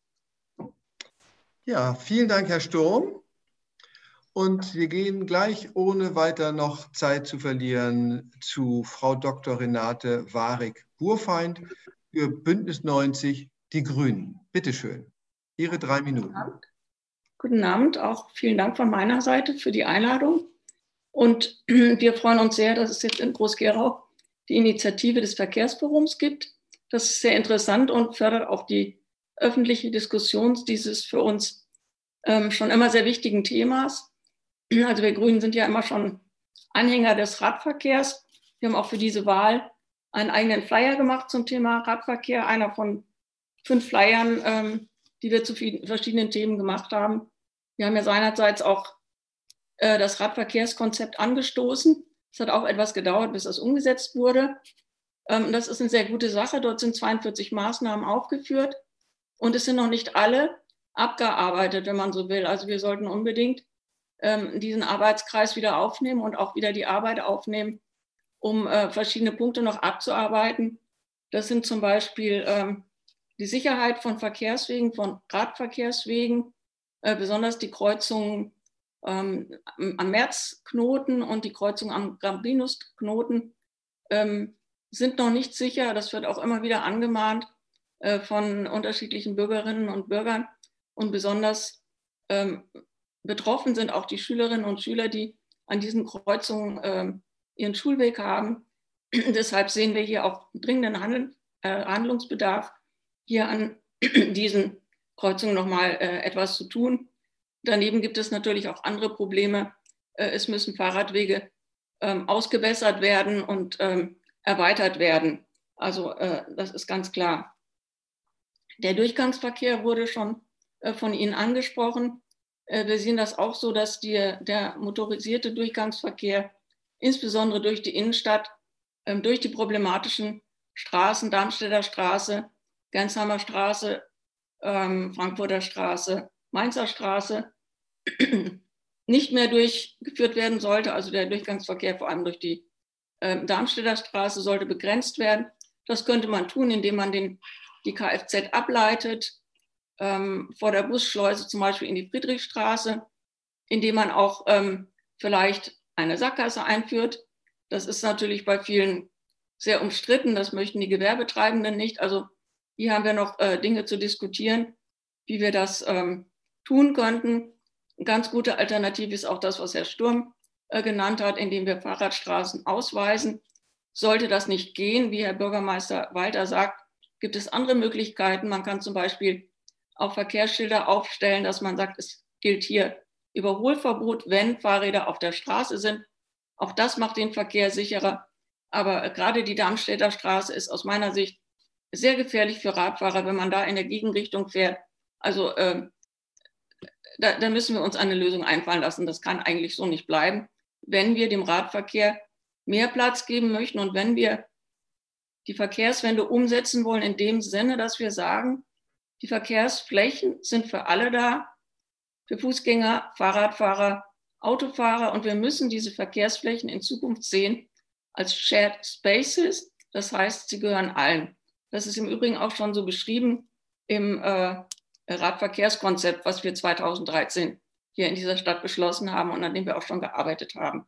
Ja, vielen Dank, Herr Sturm. Und wir gehen gleich, ohne weiter noch Zeit zu verlieren, zu Frau Doktor Renate Warig-Burfeind für Bündnis neunzig, die Grünen. Bitte schön, Ihre drei Minuten. Guten Abend, auch vielen Dank von meiner Seite für die Einladung. Und wir freuen uns sehr, dass es jetzt in Groß-Gerau die Initiative des Verkehrsforums gibt. Das ist sehr interessant und fördert auch die öffentliche Diskussion dieses für uns ähm, schon immer sehr wichtigen Themas. Also wir Grünen sind ja immer schon Anhänger des Radverkehrs. Wir haben auch für diese Wahl einen eigenen Flyer gemacht zum Thema Radverkehr, einer von fünf Flyern, ähm, die wir zu verschiedenen Themen gemacht haben. Wir haben ja seinerseits auch äh, das Radverkehrskonzept angestoßen. Es hat auch etwas gedauert, bis das umgesetzt wurde. Ähm, das ist eine sehr gute Sache. Dort sind zweiundvierzig Maßnahmen aufgeführt und es sind noch nicht alle abgearbeitet, wenn man so will. Also wir sollten unbedingt ähm, diesen Arbeitskreis wieder aufnehmen und auch wieder die Arbeit aufnehmen, um äh, verschiedene Punkte noch abzuarbeiten. Das sind zum Beispiel ähm, die Sicherheit von Verkehrswegen, von Radverkehrswegen, äh, besonders die Kreuzungen ähm, am Märzknoten und die Kreuzungen am Gambrinus-Knoten ähm, sind noch nicht sicher. Das wird auch immer wieder angemahnt äh, von unterschiedlichen Bürgerinnen und Bürgern. Und besonders ähm, betroffen sind auch die Schülerinnen und Schüler, die an diesen Kreuzungen ähm, ihren Schulweg haben. Deshalb sehen wir hier auch dringenden Handel, äh, Handlungsbedarf, hier an diesen Kreuzungen nochmal äh, etwas zu tun. Daneben gibt es natürlich auch andere Probleme. Äh, es müssen Fahrradwege ähm, ausgebessert werden und ähm, erweitert werden. Also äh, das ist ganz klar. Der Durchgangsverkehr wurde schon äh, von Ihnen angesprochen. Äh, wir sehen das auch so, dass die, der motorisierte Durchgangsverkehr, insbesondere durch die Innenstadt, äh, durch die problematischen Straßen, Darmstädter Straße, Gensheimer Straße, ähm, Frankfurter Straße, Mainzer Straße, nicht mehr durchgeführt werden sollte. Also der Durchgangsverkehr vor allem durch die äh, Darmstädter Straße sollte begrenzt werden. Das könnte man tun, indem man den, die Kfz ableitet, ähm, vor der Busschleuse zum Beispiel in die Friedrichstraße, indem man auch ähm, vielleicht eine Sackgasse einführt. Das ist natürlich bei vielen sehr umstritten. Das möchten die Gewerbetreibenden nicht. Also hier haben wir noch äh, Dinge zu diskutieren, wie wir das ähm, tun könnten. Eine ganz gute Alternative ist auch das, was Herr Sturm äh, genannt hat, indem wir Fahrradstraßen ausweisen. Sollte das nicht gehen, wie Herr Bürgermeister Walter sagt, gibt es andere Möglichkeiten. Man kann zum Beispiel auch Verkehrsschilder aufstellen, dass man sagt, es gilt hier Überholverbot, wenn Fahrräder auf der Straße sind. Auch das macht den Verkehr sicherer. Aber äh, gerade die Darmstädter Straße ist aus meiner Sicht sehr gefährlich für Radfahrer, wenn man da in der Gegenrichtung fährt. Also äh, da, da müssen wir uns eine Lösung einfallen lassen. Das kann eigentlich so nicht bleiben, wenn wir dem Radverkehr mehr Platz geben möchten und wenn wir die Verkehrswende umsetzen wollen, in dem Sinne, dass wir sagen, die Verkehrsflächen sind für alle da, für Fußgänger, Fahrradfahrer, Autofahrer, und wir müssen diese Verkehrsflächen in Zukunft sehen als Shared Spaces, das heißt, sie gehören allen. Das ist im Übrigen auch schon so beschrieben im äh, Radverkehrskonzept, was wir zweitausenddreizehn hier in dieser Stadt beschlossen haben und an dem wir auch schon gearbeitet haben.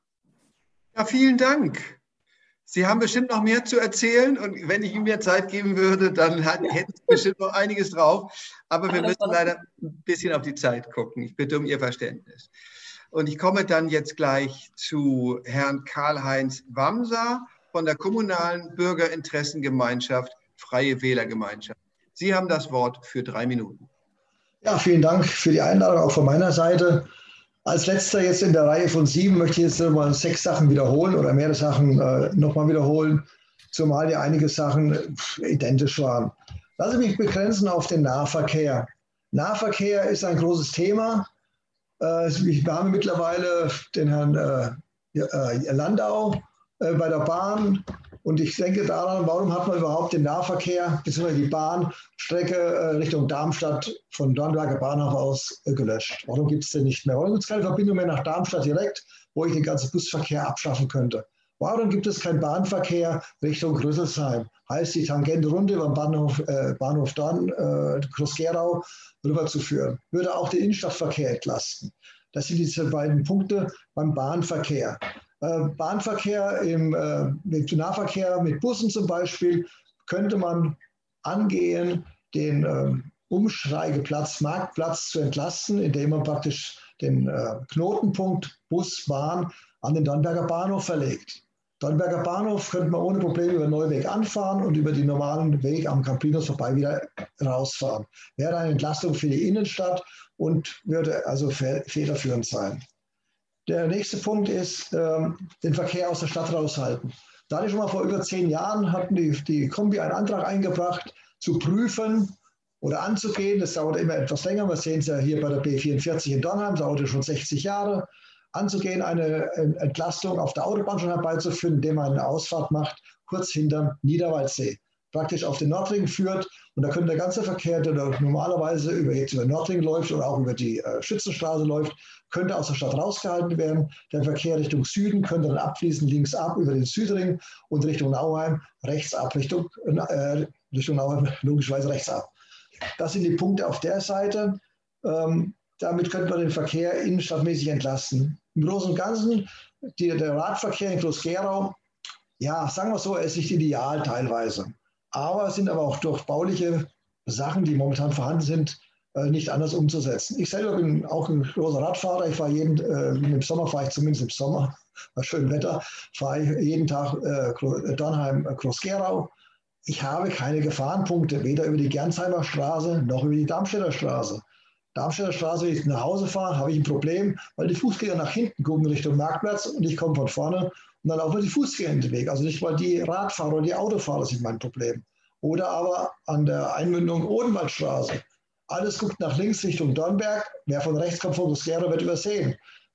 Ja, vielen Dank. Sie haben bestimmt noch mehr zu erzählen, und wenn ich Ihnen mehr Zeit geben würde, dann hat, ja. hätten Sie bestimmt noch einiges drauf. Aber wir müssen leider ein bisschen auf die Zeit gucken. Ich bitte um Ihr Verständnis. Und ich komme dann jetzt gleich zu Herrn Karl-Heinz Wamser von der Kommunalen Bürgerinteressengemeinschaft Freie Wählergemeinschaft. Sie haben das Wort für drei Minuten. Ja, vielen Dank für die Einladung auch von meiner Seite. Als letzter jetzt in der Reihe von sieben möchte ich jetzt mal sechs Sachen wiederholen oder mehrere Sachen äh, nochmal wiederholen, zumal ja einige Sachen äh, identisch waren. Lassen Sie mich begrenzen auf den Nahverkehr. Nahverkehr ist ein großes Thema. Äh, wir haben mittlerweile den Herrn äh, äh, Landau äh, bei der Bahn. Und ich denke daran, warum hat man überhaupt den Nahverkehr bzw. die Bahnstrecke äh, Richtung Darmstadt von Dornberger Bahnhof aus äh, gelöscht? Warum gibt es den nicht mehr? Warum gibt es keine Verbindung mehr nach Darmstadt direkt, wo ich den ganzen Busverkehr abschaffen könnte? Warum gibt es keinen Bahnverkehr Richtung Rüsselsheim? Heißt, die Tangentrunde über den Bahnhof, äh, Bahnhof Dorn, äh, Groß-Gerau rüberzuführen? Würde auch den Innenstadtverkehr entlasten. Das sind diese beiden Punkte beim Bahnverkehr. Bahnverkehr, im äh, Nahverkehr mit Bussen zum Beispiel, könnte man angehen, den äh, Umsteigeplatz, Marktplatz zu entlasten, indem man praktisch den äh, Knotenpunkt Bus, Bahn an den Dornberger Bahnhof verlegt. Dornberger Bahnhof könnte man ohne Probleme über den Neuweg anfahren und über den normalen Weg am Camprinus vorbei wieder rausfahren. Wäre eine Entlastung für die Innenstadt und würde also federführend sein. Der nächste Punkt ist, ähm, den Verkehr aus der Stadt raushalten. Da hatte ich schon mal vor über zehn Jahren, hatten die, die Kombi einen Antrag eingebracht, zu prüfen oder anzugehen. Das dauert immer etwas länger. Wir sehen es ja hier bei der B vierundvierzig in Dornheim, dauerte schon sechzig Jahre. Anzugehen, eine Entlastung auf der Autobahn schon herbeizuführen, indem man eine Ausfahrt macht, kurz hinterm Niederwaldsee. Praktisch auf den Nordring führt, und da könnte der ganze Verkehr, der normalerweise über, jetzt über den Nordring läuft oder auch über die äh, Schützenstraße läuft, könnte aus der Stadt rausgehalten werden. Der Verkehr Richtung Süden könnte dann abfließen, links ab über den Südring und Richtung Nauheim, rechts ab, Richtung, äh, Richtung Nauheim, logischerweise rechts ab. Das sind die Punkte auf der Seite. Ähm, damit könnte man den Verkehr innenstadtmäßig entlasten. Im Großen und Ganzen, die, der Radverkehr in Groß-Gerau, ja, sagen wir so, er ist nicht ideal teilweise. Aber es sind aber auch durch bauliche Sachen, die momentan vorhanden sind, nicht anders umzusetzen. Ich selber bin auch ein großer Radfahrer. Ich fahre jeden, äh, im Sommer fahre ich zumindest im Sommer, bei schönem Wetter, fahre ich jeden Tag äh, Dornheim, äh, Groß-Gerau. Ich habe keine Gefahrenpunkte, weder über die Gernsheimer Straße noch über die Darmstädter Straße. Darmstädter Straße, wenn ich nach Hause fahre, habe ich ein Problem, weil die Fußgänger nach hinten gucken Richtung Marktplatz und ich komme von vorne. Und dann laufen die Fußgänger in den Weg. Also nicht mal die Radfahrer oder die Autofahrer sind mein Problem. Oder aber an der Einmündung Odenwaldstraße. Alles guckt nach links Richtung Dornberg. Wer von rechts kommt, von Groß-Gerau, wird übersehen.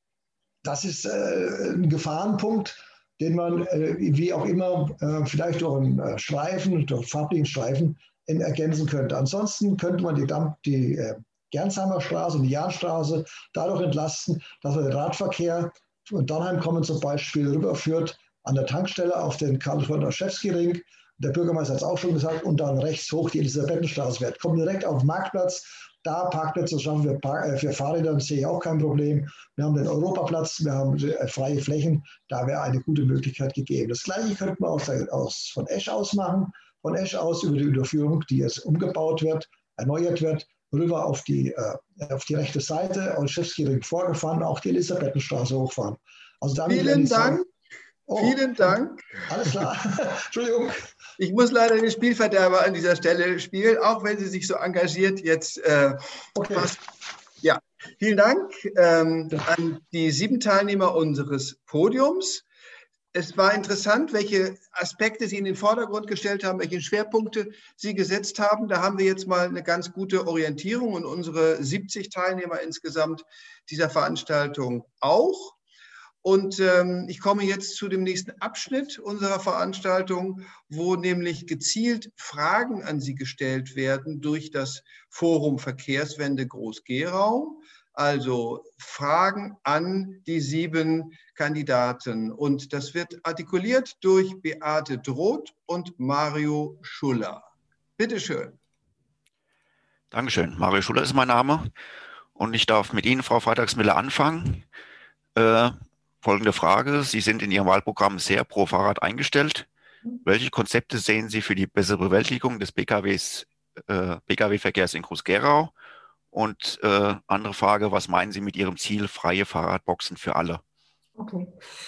Das ist äh, ein Gefahrenpunkt, den man äh, wie auch immer äh, vielleicht durch einen äh, Streifen, durch farblichen Streifen in, ergänzen könnte. Ansonsten könnte man die, die äh, Gernsheimer Straße und die Jahnstraße dadurch entlasten, dass man den Radverkehr von Dornheim kommen zum Beispiel rüberführt an der Tankstelle auf den Karl-Schewski-Ring. Der Bürgermeister hat es auch schon gesagt, und dann rechts hoch die Elisabethenstraße wird. Kommen direkt auf den Marktplatz, da Parkplätze schaffen wir für, für Fahrräder, sehe ich auch kein Problem. Wir haben den Europaplatz, wir haben freie Flächen, da wäre eine gute Möglichkeit gegeben. Das Gleiche könnte man aus, aus, von Esch aus machen, von Esch aus über die Unterführung, die jetzt umgebaut wird, erneuert wird, rüber auf die, äh, auf die rechte Seite, auf Schewski-Ring vorgefahren, auch die Elisabethenstraße hochfahren. Also damit Vielen Dank. Sagen, oh, Vielen Dank. Alles klar. Entschuldigung. Ich muss leider den Spielverderber an dieser Stelle spielen, auch wenn Sie sich so engagiert jetzt. Äh, okay. was, ja, vielen Dank ähm, an die sieben Teilnehmer unseres Podiums. Es war interessant, welche Aspekte Sie in den Vordergrund gestellt haben, welche Schwerpunkte Sie gesetzt haben. Da haben wir jetzt mal eine ganz gute Orientierung und unsere siebzig Teilnehmer insgesamt dieser Veranstaltung auch. Und ähm, ich komme jetzt zu dem nächsten Abschnitt unserer Veranstaltung, wo nämlich gezielt Fragen an Sie gestellt werden durch das Forum Verkehrswende Groß-Gerau. Also Fragen an die sieben Kandidaten. Und das wird artikuliert durch Beate Droth und Mario Schuller. Bitte schön. Dankeschön. Mario Schuller ist mein Name. Und ich darf mit Ihnen, Frau Freitagsmüller, anfangen. Äh, folgende Frage. Sie sind in Ihrem Wahlprogramm sehr pro Fahrrad eingestellt. Welche Konzepte sehen Sie für die bessere Bewältigung des B K Ws, äh, B K W-Verkehrs in Groß-Gerau? Und äh, andere Frage, was meinen Sie mit Ihrem Ziel, freie Fahrradboxen für alle? Okay.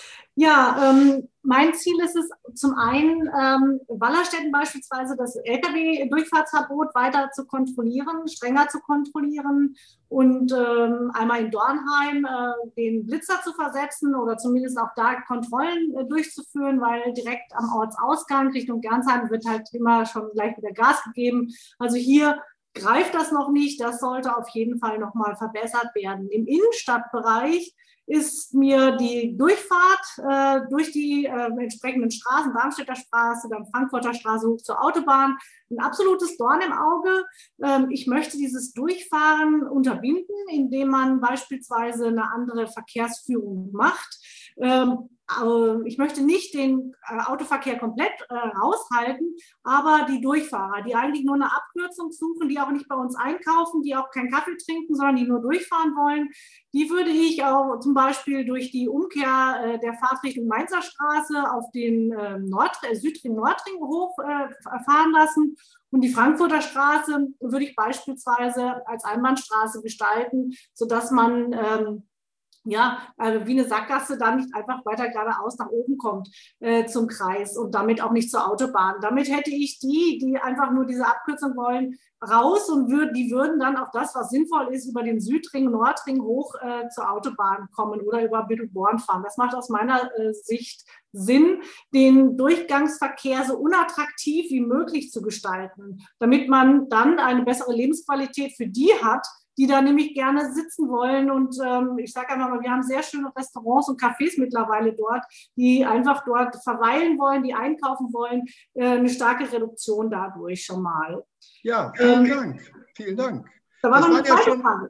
Ja, ähm, mein Ziel ist es zum einen, ähm, Wallerstetten beispielsweise das L K W-Durchfahrtsverbot weiter zu kontrollieren, strenger zu kontrollieren und ähm, einmal in Dornheim äh, den Blitzer zu versetzen oder zumindest auch da Kontrollen äh, durchzuführen, weil direkt am Ortsausgang Richtung Gernsheim wird halt immer schon gleich wieder Gas gegeben. Also hier greift das noch nicht, das sollte auf jeden Fall nochmal verbessert werden. Im Innenstadtbereich ist mir die Durchfahrt äh, durch die äh, entsprechenden Straßen, Darmstädter Straße, dann Frankfurter Straße hoch zur Autobahn, ein absolutes Dorn im Auge. Ähm, ich möchte dieses Durchfahren unterbinden, indem man beispielsweise eine andere Verkehrsführung macht. Ähm, Ich möchte nicht den Autoverkehr komplett äh, raushalten, aber die Durchfahrer, die eigentlich nur eine Abkürzung suchen, die auch nicht bei uns einkaufen, die auch keinen Kaffee trinken, sondern die nur durchfahren wollen, die würde ich auch zum Beispiel durch die Umkehr äh, der Fahrtrichtung Mainzer Straße auf den äh, Nordring, Südring-Nordring hochfahren äh, lassen. Und die Frankfurter Straße würde ich beispielsweise als Einbahnstraße gestalten, sodass man ähm, ja, also wie eine Sackgasse dann nicht einfach weiter geradeaus nach oben kommt äh, zum Kreis und damit auch nicht zur Autobahn. Damit hätte ich die, die einfach nur diese Abkürzung wollen, raus und würd, die würden dann auf das, was sinnvoll ist, über den Südring, Nordring hoch äh, zur Autobahn kommen oder über Bittelborn fahren. Das macht aus meiner äh, Sicht Sinn, den Durchgangsverkehr so unattraktiv wie möglich zu gestalten, damit man dann eine bessere Lebensqualität für die hat, die da nämlich gerne sitzen wollen. Und ähm, ich sage einfach mal, wir haben sehr schöne Restaurants und Cafés mittlerweile dort, die einfach dort verweilen wollen, die einkaufen wollen. Äh, eine starke Reduktion dadurch schon mal. Ja, vielen ähm, Dank. Vielen Dank. Da war das noch eine ja zweite schon, Frage.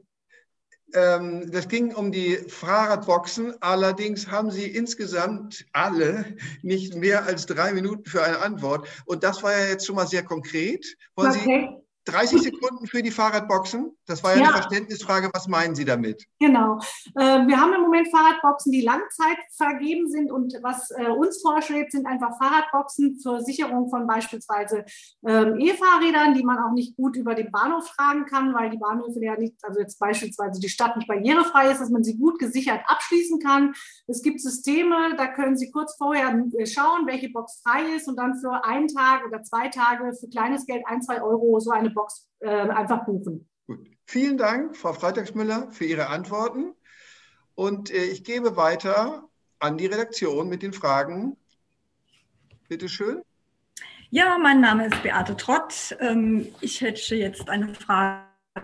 ähm, das ging um die Fahrradboxen. Allerdings haben Sie insgesamt alle nicht mehr als drei Minuten für eine Antwort. Und das war ja jetzt schon mal sehr konkret. Wollen Okay. Sie dreißig Sekunden für die Fahrradboxen? Das war ja, Ja. eine Verständnisfrage. Was meinen Sie damit? Genau. Äh, wir haben im Moment Fahrradboxen, die Langzeit vergeben sind. Und was äh, uns vorschwebt, sind einfach Fahrradboxen zur Sicherung von beispielsweise ähm, E-Fahrrädern, die man auch nicht gut über den Bahnhof tragen kann, weil die Bahnhöfe ja nicht, also jetzt beispielsweise die Stadt nicht barrierefrei ist, dass man sie gut gesichert abschließen kann. Es gibt Systeme, da können Sie kurz vorher schauen, welche Box frei ist und dann für einen Tag oder zwei Tage für kleines Geld, ein, zwei Euro, so eine Box äh, einfach buchen. Gut. Vielen Dank, Frau Freitagsmüller, für Ihre Antworten. Und äh, ich gebe weiter an die Redaktion mit den Fragen. Bitte schön. Ja, mein Name ist Beate Trott. Ähm, ich hätte jetzt eine Frage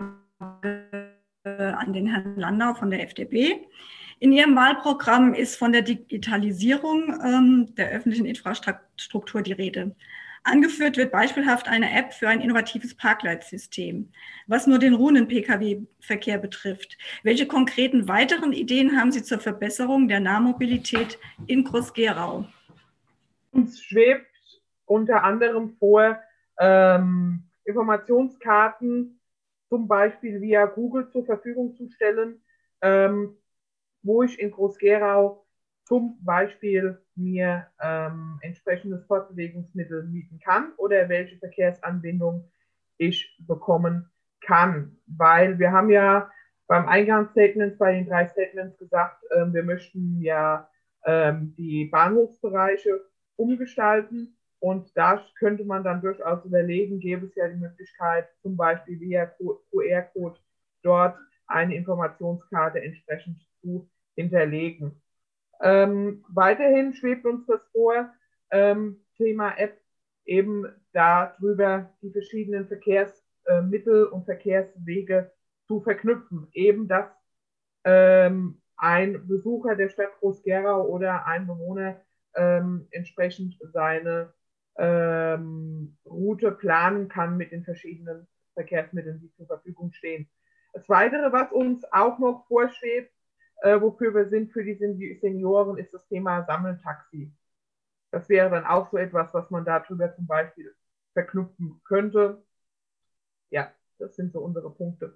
an den Herrn Landau von der F D P. In Ihrem Wahlprogramm ist von der Digitalisierung ähm, der öffentlichen Infrastruktur die Rede. Angeführt wird beispielhaft eine App für ein innovatives Parkleitsystem, was nur den ruhenden P K W-Verkehr betrifft. Welche konkreten weiteren Ideen haben Sie zur Verbesserung der Nahmobilität in Groß-Gerau? Uns schwebt unter anderem vor, ähm, Informationskarten zum Beispiel via Google zur Verfügung zu stellen, ähm, wo ich in Groß-Gerau zum Beispiel mir ähm, entsprechendes Fortbewegungsmittel mieten kann oder welche Verkehrsanbindung ich bekommen kann. Weil wir haben ja beim Eingangsstatement, bei den drei Statements gesagt, ähm, wir möchten ja ähm, die Bahnhofsbereiche umgestalten und da könnte man dann durchaus überlegen, gäbe es ja die Möglichkeit, zum Beispiel via Q R-Code dort eine Informationskarte entsprechend zu hinterlegen. Ähm, weiterhin schwebt uns das vor, ähm, Thema App, eben darüber die verschiedenen Verkehrsmittel äh, und Verkehrswege zu verknüpfen. Eben, dass ähm, ein Besucher der Stadt Groß-Gerau oder ein Bewohner ähm, entsprechend seine ähm, Route planen kann mit den verschiedenen Verkehrsmitteln, die zur Verfügung stehen. Das Weitere, was uns auch noch vorschwebt, äh, wofür wir sind für die Senioren, ist das Thema Sammeltaxi. Das wäre dann auch so etwas, was man darüber zum Beispiel verknüpfen könnte. Ja, das sind so unsere Punkte.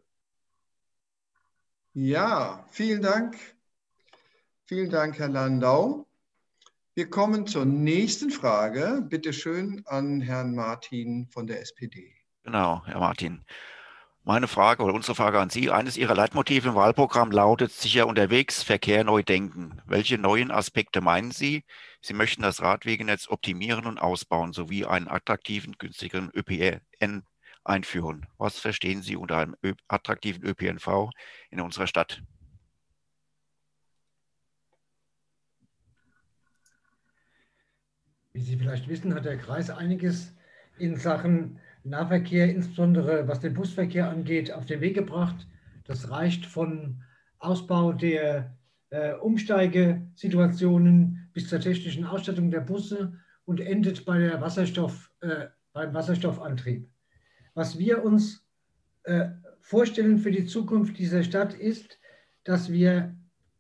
Ja, vielen Dank. Vielen Dank, Herr Landau. Wir kommen zur nächsten Frage. Bitte schön an Herrn Martin von der S P D. Genau, Herr Martin. Meine Frage oder unsere Frage an Sie. Eines Ihrer Leitmotive im Wahlprogramm lautet sicher unterwegs, Verkehr neu denken. Welche neuen Aspekte meinen Sie? Sie möchten das Radwegenetz optimieren und ausbauen sowie einen attraktiven, günstigeren Ö P N einführen. Was verstehen Sie unter einem attraktiven Ö P N V in unserer Stadt? Wie Sie vielleicht wissen, hat der Kreis einiges in Sachen Nahverkehr, insbesondere was den Busverkehr angeht, auf den Weg gebracht. Das reicht von Ausbau der äh, Umsteigesituationen bis zur technischen Ausstattung der Busse und endet bei der Wasserstoff, äh, beim Wasserstoffantrieb. Was wir uns äh, vorstellen für die Zukunft dieser Stadt ist, dass wir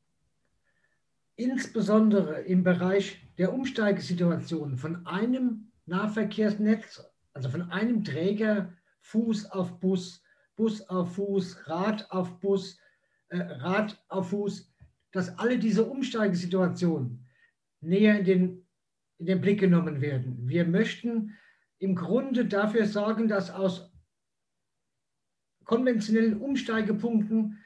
insbesondere im Bereich der Umsteigesituation von einem Nahverkehrsnetz, also von einem Träger, Fuß auf Bus, Bus auf Fuß, Rad auf Bus, äh, Rad auf Fuß, dass alle diese Umsteigesituationen näher in den, in den Blick genommen werden. Wir möchten im Grunde dafür sorgen, dass aus konventionellen Umsteigepunkten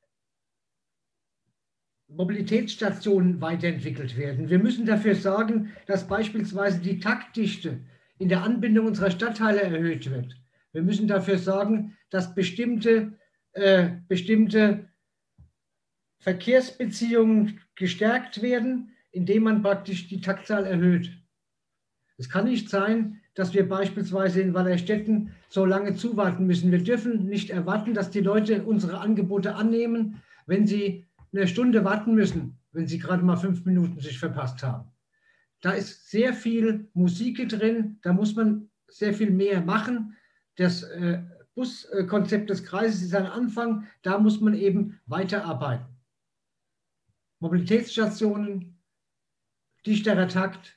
Mobilitätsstationen weiterentwickelt werden. Wir müssen dafür sorgen, dass beispielsweise die Taktdichte in der Anbindung unserer Stadtteile erhöht wird. Wir müssen dafür sorgen, dass bestimmte, äh, bestimmte Verkehrsbeziehungen gestärkt werden, indem man praktisch die Taktzahl erhöht. Es kann nicht sein, dass wir beispielsweise in Wallerstetten so lange zuwarten müssen. Wir dürfen nicht erwarten, dass die Leute unsere Angebote annehmen, wenn sie eine Stunde warten müssen, wenn sie gerade mal fünf Minuten sich verpasst haben. Da ist sehr viel Musik drin, da muss man sehr viel mehr machen. Das äh, Buskonzept des Kreises ist ein Anfang, da muss man eben weiterarbeiten. Mobilitätsstationen, dichterer Takt,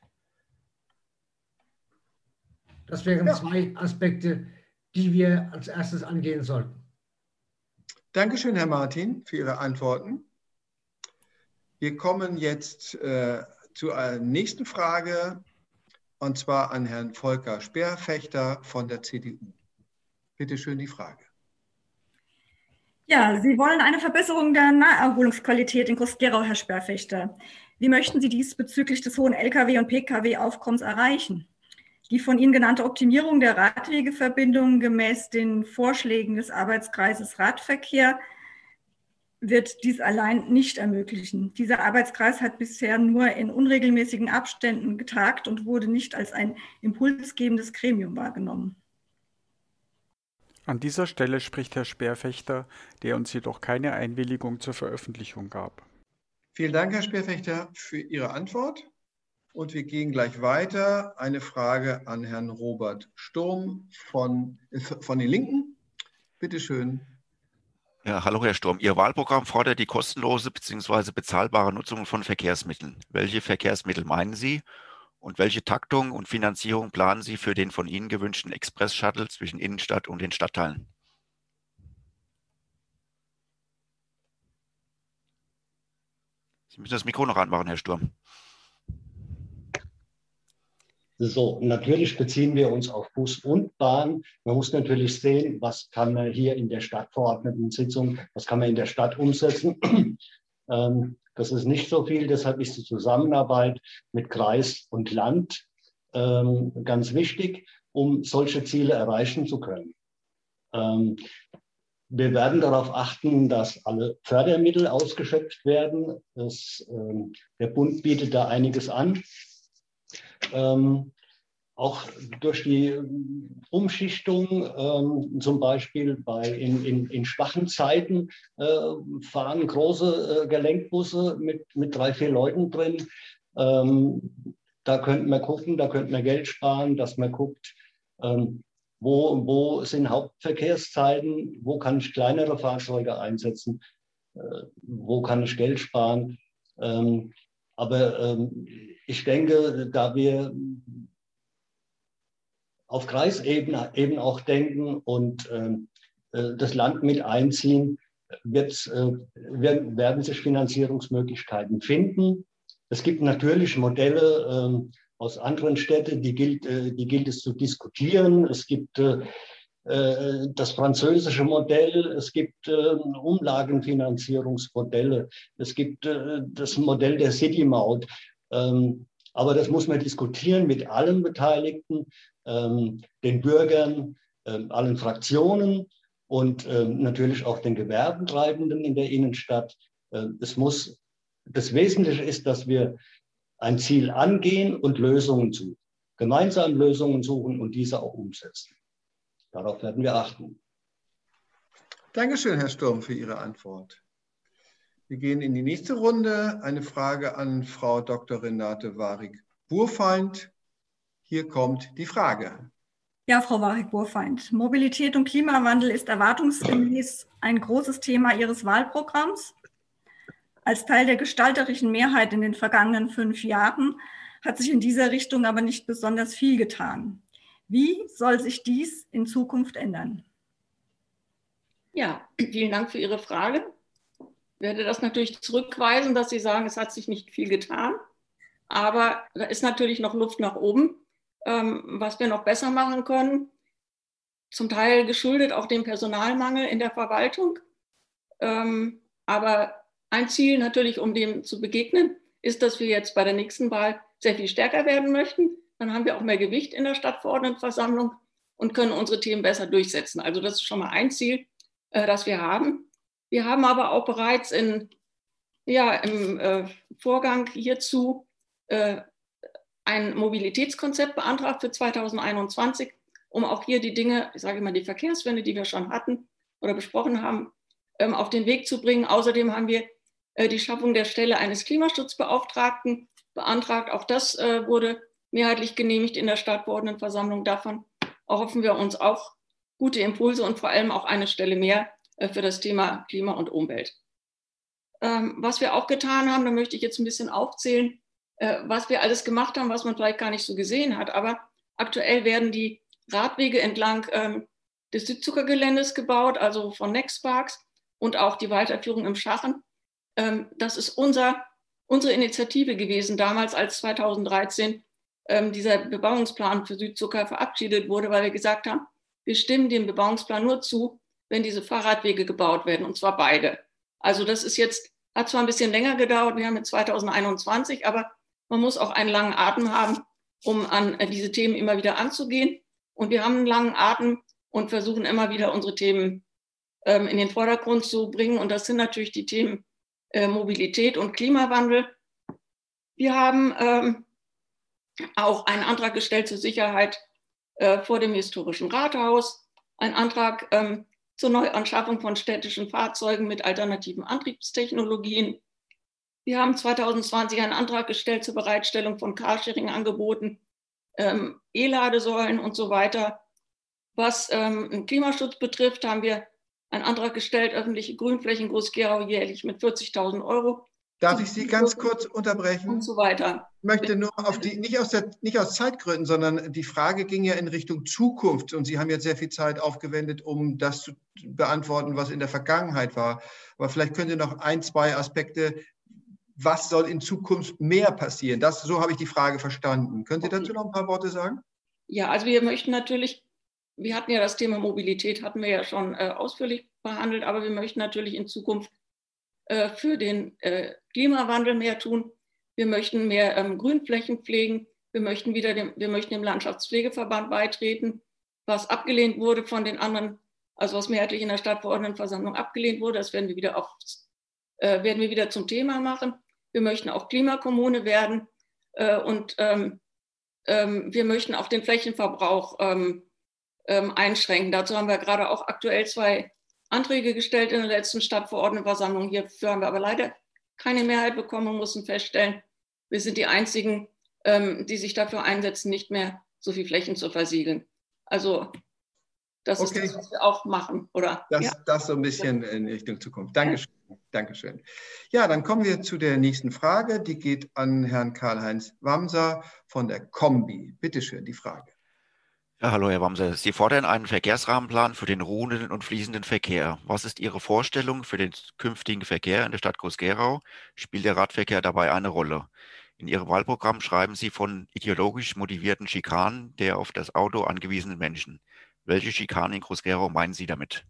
das wären ja zwei Aspekte, die wir als erstes angehen sollten. Dankeschön, Herr Martin, für Ihre Antworten. Wir kommen jetzt äh, zur nächsten Frage, und zwar an Herrn Volker Speerfechter von der C D U. Bitte schön die Frage. Ja, Sie wollen eine Verbesserung der Naherholungsqualität in Groß-Gerau, Herr Speerfechter. Wie möchten Sie dies bezüglich des hohen L K W- und P K W-Aufkommens erreichen? Die von Ihnen genannte Optimierung der Radwegeverbindungen gemäß den Vorschlägen des Arbeitskreises Radverkehr wird dies allein nicht ermöglichen. Dieser Arbeitskreis hat bisher nur in unregelmäßigen Abständen getagt und wurde nicht als ein impulsgebendes Gremium wahrgenommen. An dieser Stelle spricht Herr Speerfechter, der uns jedoch keine Einwilligung zur Veröffentlichung gab. Vielen Dank, Herr Speerfechter, für Ihre Antwort. Und wir gehen gleich weiter. Eine Frage an Herrn Robert Sturm von, von den Linken. Bitte schön. Ja, hallo Herr Sturm. Ihr Wahlprogramm fordert die kostenlose bzw. bezahlbare Nutzung von Verkehrsmitteln. Welche Verkehrsmittel meinen Sie und welche Taktung und Finanzierung planen Sie für den von Ihnen gewünschten Express-Shuttle zwischen Innenstadt und den Stadtteilen? Sie müssen das Mikro noch anmachen, Herr Sturm. So, natürlich beziehen wir uns auf Bus und Bahn. Man muss natürlich sehen, was kann man hier in der Stadtverordnetensitzung, was kann man in der Stadt umsetzen. ähm, das ist nicht so viel, deshalb ist die Zusammenarbeit mit Kreis und Land ähm, ganz wichtig, um solche Ziele erreichen zu können. Ähm, wir werden darauf achten, dass alle Fördermittel ausgeschöpft werden. Das, ähm, der Bund bietet da einiges an. Ähm, auch durch die Umschichtung, ähm, zum Beispiel bei, in, in, in schwachen Zeiten, äh, fahren große äh, Gelenkbusse mit, mit drei, vier Leuten drin. Ähm, da könnten wir gucken, da könnten wir Geld sparen, dass man guckt, ähm, wo, wo sind Hauptverkehrszeiten, wo kann ich kleinere Fahrzeuge einsetzen, äh, wo kann ich Geld sparen. Ähm, aber ähm, ich denke, da wir auf Kreisebene eben auch denken und äh, das Land mit einziehen, wird, äh, werden, werden sich Finanzierungsmöglichkeiten finden. Es gibt natürlich Modelle äh, aus anderen Städten, die gilt, äh, die gilt es zu diskutieren. Es gibt äh, das französische Modell, es gibt äh, Umlagenfinanzierungsmodelle, es gibt äh, das Modell der City-Maut. Ähm, aber das muss man diskutieren mit allen Beteiligten, ähm, den Bürgern, ähm, allen Fraktionen und ähm, natürlich auch den Gewerbetreibenden in der Innenstadt. Ähm, es muss, das Wesentliche ist, dass wir ein Ziel angehen und Lösungen suchen, gemeinsam Lösungen suchen und diese auch umsetzen. Darauf werden wir achten. Dankeschön, Herr Sturm, für Ihre Antwort. Wir gehen in die nächste Runde. Eine Frage an Frau Doktor Renate Warig-Burfeind. Hier kommt die Frage. Ja, Frau Warig-Burfeind, Mobilität und Klimawandel ist erwartungsgemäß ein großes Thema Ihres Wahlprogramms. Als Teil der gestalterischen Mehrheit in den vergangenen fünf Jahren hat sich in dieser Richtung aber nicht besonders viel getan. Wie soll sich dies in Zukunft ändern? Ja, vielen Dank für Ihre Frage. Ich werde das natürlich zurückweisen, dass Sie sagen, es hat sich nicht viel getan. Aber da ist natürlich noch Luft nach oben, ähm, was wir noch besser machen können. Zum Teil geschuldet auch dem Personalmangel in der Verwaltung. Ähm, aber ein Ziel natürlich, um dem zu begegnen, ist, dass wir jetzt bei der nächsten Wahl sehr viel stärker werden möchten. Dann haben wir auch mehr Gewicht in der Stadtverordnetenversammlung und können unsere Themen besser durchsetzen. Also das ist schon mal ein Ziel, äh, das wir haben. Wir haben aber auch bereits in, ja, im äh, Vorgang hierzu äh, ein Mobilitätskonzept beantragt für zweitausendeinundzwanzig, um auch hier die Dinge, ich sage mal die Verkehrswende, die wir schon hatten oder besprochen haben, ähm, auf den Weg zu bringen. Außerdem haben wir äh, die Schaffung der Stelle eines Klimaschutzbeauftragten beantragt. Auch das äh, wurde mehrheitlich genehmigt in der Stadtverordnetenversammlung. Davon erhoffen wir uns auch gute Impulse und vor allem auch eine Stelle mehr äh, für das Thema Klima und Umwelt. Ähm, was wir auch getan haben, da möchte ich jetzt ein bisschen aufzählen, äh, was wir alles gemacht haben, was man vielleicht gar nicht so gesehen hat. Aber aktuell werden die Radwege entlang ähm, des Südzuckergeländes gebaut, also von Nextparks und auch die Weiterführung im Schachen. Ähm, das ist unser, unsere Initiative gewesen damals, als zweitausenddreizehn ähm, dieser Bebauungsplan für Südzucker verabschiedet wurde, weil wir gesagt haben, wir stimmen dem Bebauungsplan nur zu, wenn diese Fahrradwege gebaut werden, und zwar beide. Also das ist jetzt, hat zwar ein bisschen länger gedauert, wir haben jetzt zweitausendeinundzwanzig, aber man muss auch einen langen Atem haben, um an diese Themen immer wieder anzugehen. Und wir haben einen langen Atem und versuchen immer wieder unsere Themen ähm, in den Vordergrund zu bringen. Und das sind natürlich die Themen äh, Mobilität und Klimawandel. Wir haben ähm, auch einen Antrag gestellt zur Sicherheit äh, vor dem historischen Rathaus, einen Antrag ähm, zur Neuanschaffung von städtischen Fahrzeugen mit alternativen Antriebstechnologien. Wir haben zweitausendzwanzig einen Antrag gestellt zur Bereitstellung von Carsharing-Angeboten, ähm, E-Ladesäulen und so weiter. Was ähm, den Klimaschutz betrifft, haben wir einen Antrag gestellt, öffentliche Grünflächen Groß-Gerau jährlich mit vierzigtausend Euro. Darf ich Sie ganz kurz unterbrechen? Und so weiter. Ich möchte nur auf die, nicht aus, der, nicht aus Zeitgründen, sondern die Frage ging ja in Richtung Zukunft und Sie haben jetzt sehr viel Zeit aufgewendet, um das zu beantworten, was in der Vergangenheit war. Aber vielleicht können Sie noch ein, zwei Aspekte, was soll in Zukunft mehr passieren? Das, so habe ich die Frage verstanden. Können Sie dazu noch ein paar Worte sagen? Ja, also wir möchten natürlich, wir hatten ja das Thema Mobilität, hatten wir ja schon äh, ausführlich behandelt, aber wir möchten natürlich in Zukunft äh, für den äh, Klimawandel mehr tun. Wir möchten mehr ähm, Grünflächen pflegen. Wir möchten wieder dem, wir möchten dem Landschaftspflegeverband beitreten, was abgelehnt wurde von den anderen, also was mehrheitlich in der Stadtverordnetenversammlung abgelehnt wurde. Das werden wir wieder auf, äh, werden wir wieder zum Thema machen. Wir möchten auch Klimakommune werden äh, und ähm, ähm, wir möchten auf den Flächenverbrauch ähm, ähm, einschränken. Dazu haben wir gerade auch aktuell zwei Anträge gestellt in der letzten Stadtverordnetenversammlung. Hierfür haben wir aber leider keine Mehrheit bekommen und mussten feststellen, wir sind die Einzigen, ähm, die sich dafür einsetzen, nicht mehr so viel Flächen zu versiegeln. Also das Okay. ist das, was wir auch machen, oder? Das, Ja. das so ein bisschen in Richtung Zukunft. Dankeschön. Dankeschön. Ja, dann kommen wir zu der nächsten Frage. Die geht an Herrn Karl-Heinz Wamser von der Kombi. Bitte schön, die Frage. Ja, hallo Herr Wamser. Sie fordern einen Verkehrsrahmenplan für den ruhenden und fließenden Verkehr. Was ist Ihre Vorstellung für den künftigen Verkehr in der Stadt Groß-Gerau? Spielt der Radverkehr dabei eine Rolle? In Ihrem Wahlprogramm schreiben Sie von ideologisch motivierten Schikanen der auf das Auto angewiesenen Menschen. Welche Schikanen in Groß-Gerau meinen Sie damit?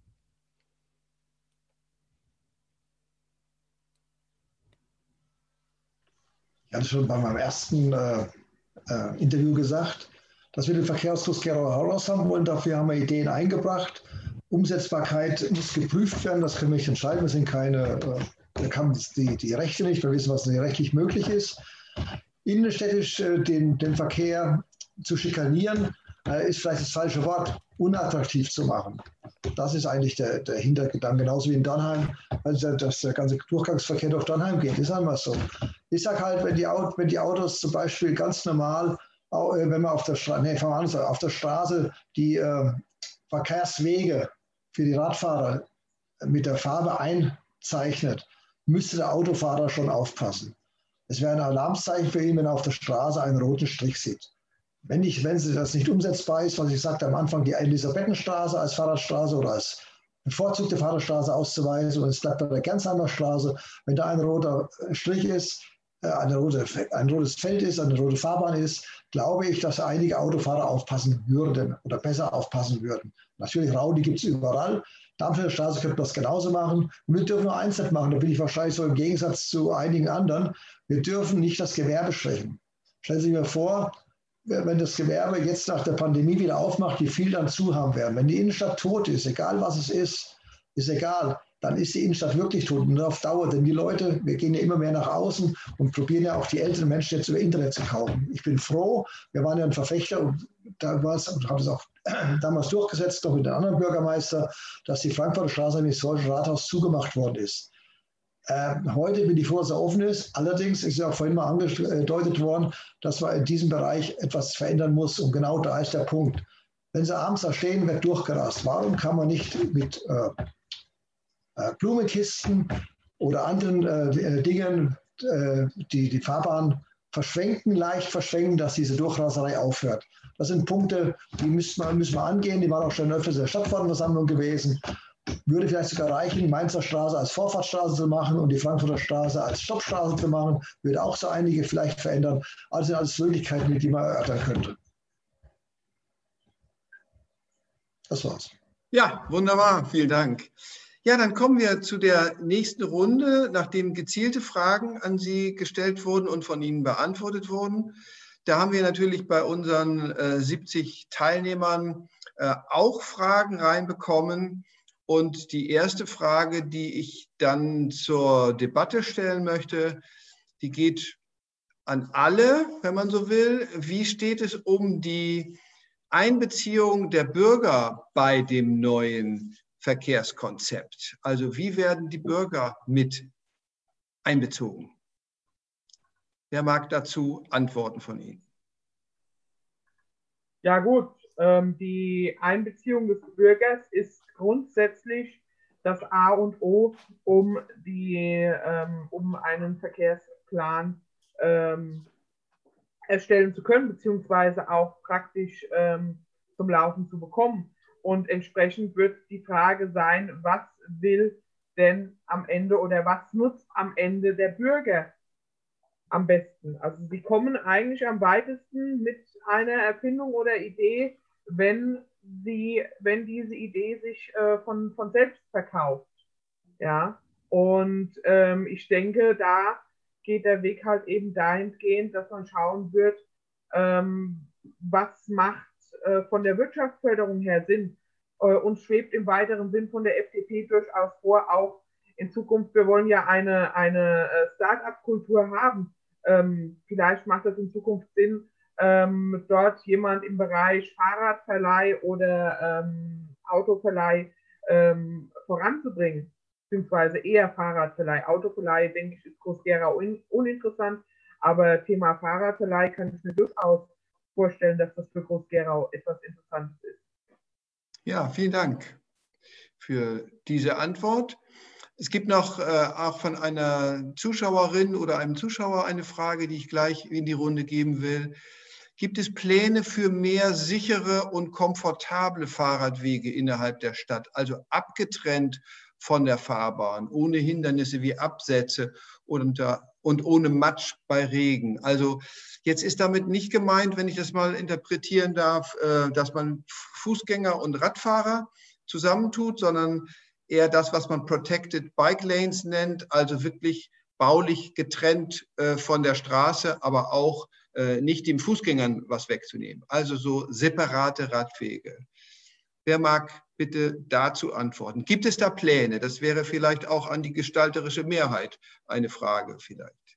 Ich hatte schon bei meinem ersten äh, äh, Interview gesagt, dass wir den Verkehr aus Groß-Gerau heraus haben wollen. Dafür haben wir Ideen eingebracht. Umsetzbarkeit muss geprüft werden. Das können wir nicht entscheiden. Wir sind keine, äh, wir haben die, die Rechte nicht. Wir wissen, was rechtlich möglich ist. Innenstädtisch äh, den, den Verkehr zu schikanieren, äh, ist vielleicht das falsche Wort, unattraktiv zu machen. Das ist eigentlich der, der Hintergedanke, genauso wie in Dannheim, also dass der ganze Durchgangsverkehr durch Dannheim geht, ist einmal so. Ich sage halt, wenn die, Autos, wenn die Autos zum Beispiel ganz normal, wenn man auf der Straße, nee, an, auf der Straße die äh, Verkehrswege für die Radfahrer mit der Farbe einzeichnet, müsste der Autofahrer schon aufpassen. Es wäre ein Alarmzeichen für ihn, wenn er auf der Straße einen roten Strich sieht. Wenn, nicht, wenn das nicht umsetzbar ist, was ich sagte am Anfang, die Elisabethenstraße als Fahrradstraße oder als bevorzugte Fahrradstraße auszuweisen und es bleibt bei der Gernsheimer Straße, wenn da ein roter Strich ist, äh, eine rote, ein rotes Feld ist, eine rote Fahrbahn ist, glaube ich, dass einige Autofahrer aufpassen würden oder besser aufpassen würden. Natürlich, Rau, die gibt es überall. Darmstädter Straße könnte das genauso machen. Und wir dürfen nur eins nicht machen, da bin ich wahrscheinlich so im Gegensatz zu einigen anderen. Wir dürfen nicht das Gewerbe schwächen. Stellen Sie sich mir vor, wenn das Gewerbe jetzt nach der Pandemie wieder aufmacht, wie viel dann zu haben werden. Wenn die Innenstadt tot ist, egal was es ist, ist egal, dann ist die Innenstadt wirklich tot und auf Dauer. Denn die Leute, wir gehen ja immer mehr nach außen und probieren ja auch die älteren Menschen jetzt über Internet zu kaufen. Ich bin froh, wir waren ja ein Verfechter und damals und haben es auch damals durchgesetzt, noch mit dem anderen Bürgermeister, dass die Frankfurter Straße im historischen Rathaus zugemacht worden ist. Ähm, heute bin ich froh, dass er offen ist. Allerdings ist ja auch vorhin mal angedeutet worden, dass man in diesem Bereich etwas verändern muss. Und genau da ist der Punkt. Wenn Sie abends da stehen, wird durchgerast. Warum kann man nicht mit äh, äh, Blumenkisten oder anderen äh, Dingen äh, die, die Fahrbahn verschwenken, leicht verschwenken, dass diese Durchraserei aufhört? Das sind Punkte, die müssen wir, müssen wir angehen. Die waren auch schon öfters in der Stadtverordnetenversammlung gewesen. Würde vielleicht sogar reichen, die Mainzer Straße als Vorfahrtsstraße zu machen und die Frankfurter Straße als Stoppstraße zu machen. Würde auch so einige vielleicht verändern. Also sind alles Möglichkeiten, die man erörtern könnte. Das war's. Ja, wunderbar. Vielen Dank. Ja, dann kommen wir zu der nächsten Runde, nachdem gezielte Fragen an Sie gestellt wurden und von Ihnen beantwortet wurden. Da haben wir natürlich bei unseren äh, siebzig Teilnehmern äh, auch Fragen reinbekommen. Und die erste Frage, die ich dann zur Debatte stellen möchte, die geht an alle, wenn man so will. Wie steht es um die Einbeziehung der Bürger bei dem neuen Verkehrskonzept? Also wie werden die Bürger mit einbezogen? Wer mag dazu Antworten von Ihnen? Ja gut, ähm, die Einbeziehung des Bürgers ist grundsätzlich das A und O, um, die, ähm, um einen Verkehrsplan ähm, erstellen zu können, beziehungsweise auch praktisch ähm, zum Laufen zu bekommen. Und entsprechend wird die Frage sein, was will denn am Ende oder was nutzt am Ende der Bürger am besten? Also sie kommen eigentlich am weitesten mit einer Erfindung oder Idee, wenn sie, wenn diese Idee sich äh, von, von selbst verkauft. Ja, und ähm, ich denke, da geht der Weg halt eben dahingehend, dass man schauen wird, ähm, was macht äh, von der Wirtschaftsförderung her Sinn. Äh, uns schwebt im weiteren Sinn von der F D P durchaus vor, auch in Zukunft, wir wollen ja eine, eine Start-up-Kultur haben. Ähm, vielleicht macht es in Zukunft Sinn, ähm, dort jemand im Bereich Fahrradverleih oder ähm, Autoverleih ähm, voranzubringen, beziehungsweise eher Fahrradverleih. Autoverleih, denke ich, ist Groß-Gerau un uninteressant, aber Thema Fahrradverleih kann ich mir durchaus vorstellen, dass das für Groß-Gerau etwas Interessantes ist. Ja, vielen Dank für diese Antwort. Es gibt noch äh, auch von einer Zuschauerin oder einem Zuschauer eine Frage, die ich gleich in die Runde geben will. Gibt es Pläne für mehr sichere und komfortable Fahrradwege innerhalb der Stadt, also abgetrennt von der Fahrbahn, ohne Hindernisse wie Absätze und, und ohne Matsch bei Regen? Also jetzt ist damit nicht gemeint, wenn ich das mal interpretieren darf, äh, dass man Fußgänger und Radfahrer zusammentut, sondern eher das, was man Protected Bike Lanes nennt, also wirklich baulich getrennt äh, von der Straße, aber auch äh, nicht den Fußgängern was wegzunehmen. Also so separate Radwege. Wer mag bitte dazu antworten? Gibt es da Pläne? Das wäre vielleicht auch an die gestalterische Mehrheit eine Frage vielleicht.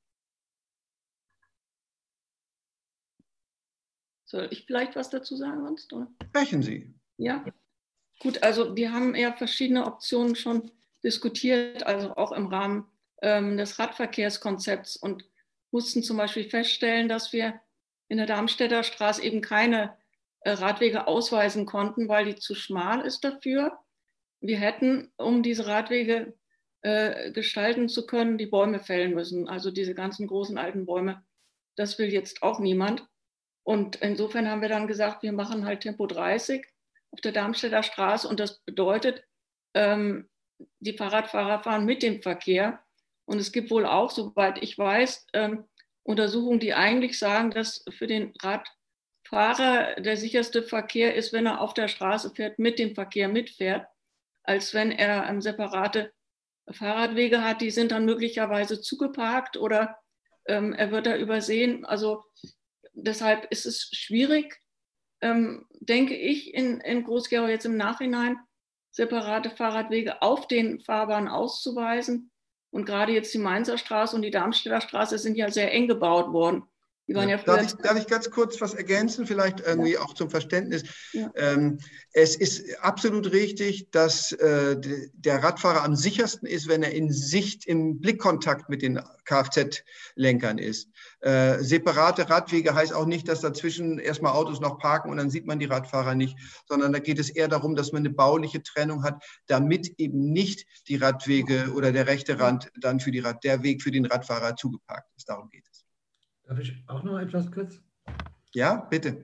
Soll ich vielleicht was dazu sagen sonst? Oder? Sprechen Sie. Ja. Gut, also wir haben ja verschiedene Optionen schon diskutiert, also auch im Rahmen ähm, des Radverkehrskonzepts und mussten zum Beispiel feststellen, dass wir in der Darmstädter Straße eben keine äh, Radwege ausweisen konnten, weil die zu schmal ist dafür. Wir hätten, um diese Radwege äh, gestalten zu können, die Bäume fällen müssen, also diese ganzen großen alten Bäume. Das will jetzt auch niemand. Und insofern haben wir dann gesagt, wir machen halt Tempo dreißig auf der Darmstädter Straße und das bedeutet, ähm, die Fahrradfahrer fahren mit dem Verkehr und es gibt wohl auch, soweit ich weiß, ähm, Untersuchungen, die eigentlich sagen, dass für den Radfahrer der sicherste Verkehr ist, wenn er auf der Straße fährt, mit dem Verkehr mitfährt, als wenn er ähm, separate Fahrradwege hat, die sind dann möglicherweise zugeparkt oder ähm, er wird da übersehen. Also deshalb ist es schwierig, Ähm, denke ich, in, in Groß-Gerau jetzt im Nachhinein separate Fahrradwege auf den Fahrbahnen auszuweisen. Und gerade jetzt die Mainzer Straße und die Darmstädter Straße sind ja sehr eng gebaut worden. Die waren ja, ja darf, ich, darf ich ganz kurz was ergänzen, vielleicht irgendwie ja. auch zum Verständnis? Ja. Ähm, es ist absolut richtig, dass äh, der Radfahrer am sichersten ist, wenn er in Sicht, im Blickkontakt mit den Kfz-Lenkern ist. Äh, separate Radwege heißt auch nicht, dass dazwischen erstmal Autos noch parken und dann sieht man die Radfahrer nicht, sondern da geht es eher darum, dass man eine bauliche Trennung hat, damit eben nicht die Radwege oder der rechte Rand dann für die Rad, der Weg für den Radfahrer zugeparkt ist. Darum geht es. Darf ich auch noch etwas kurz? Ja, bitte.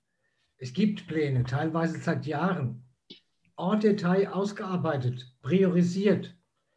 Es gibt Pläne, teilweise seit Jahren, en Detail ausgearbeitet, priorisiert.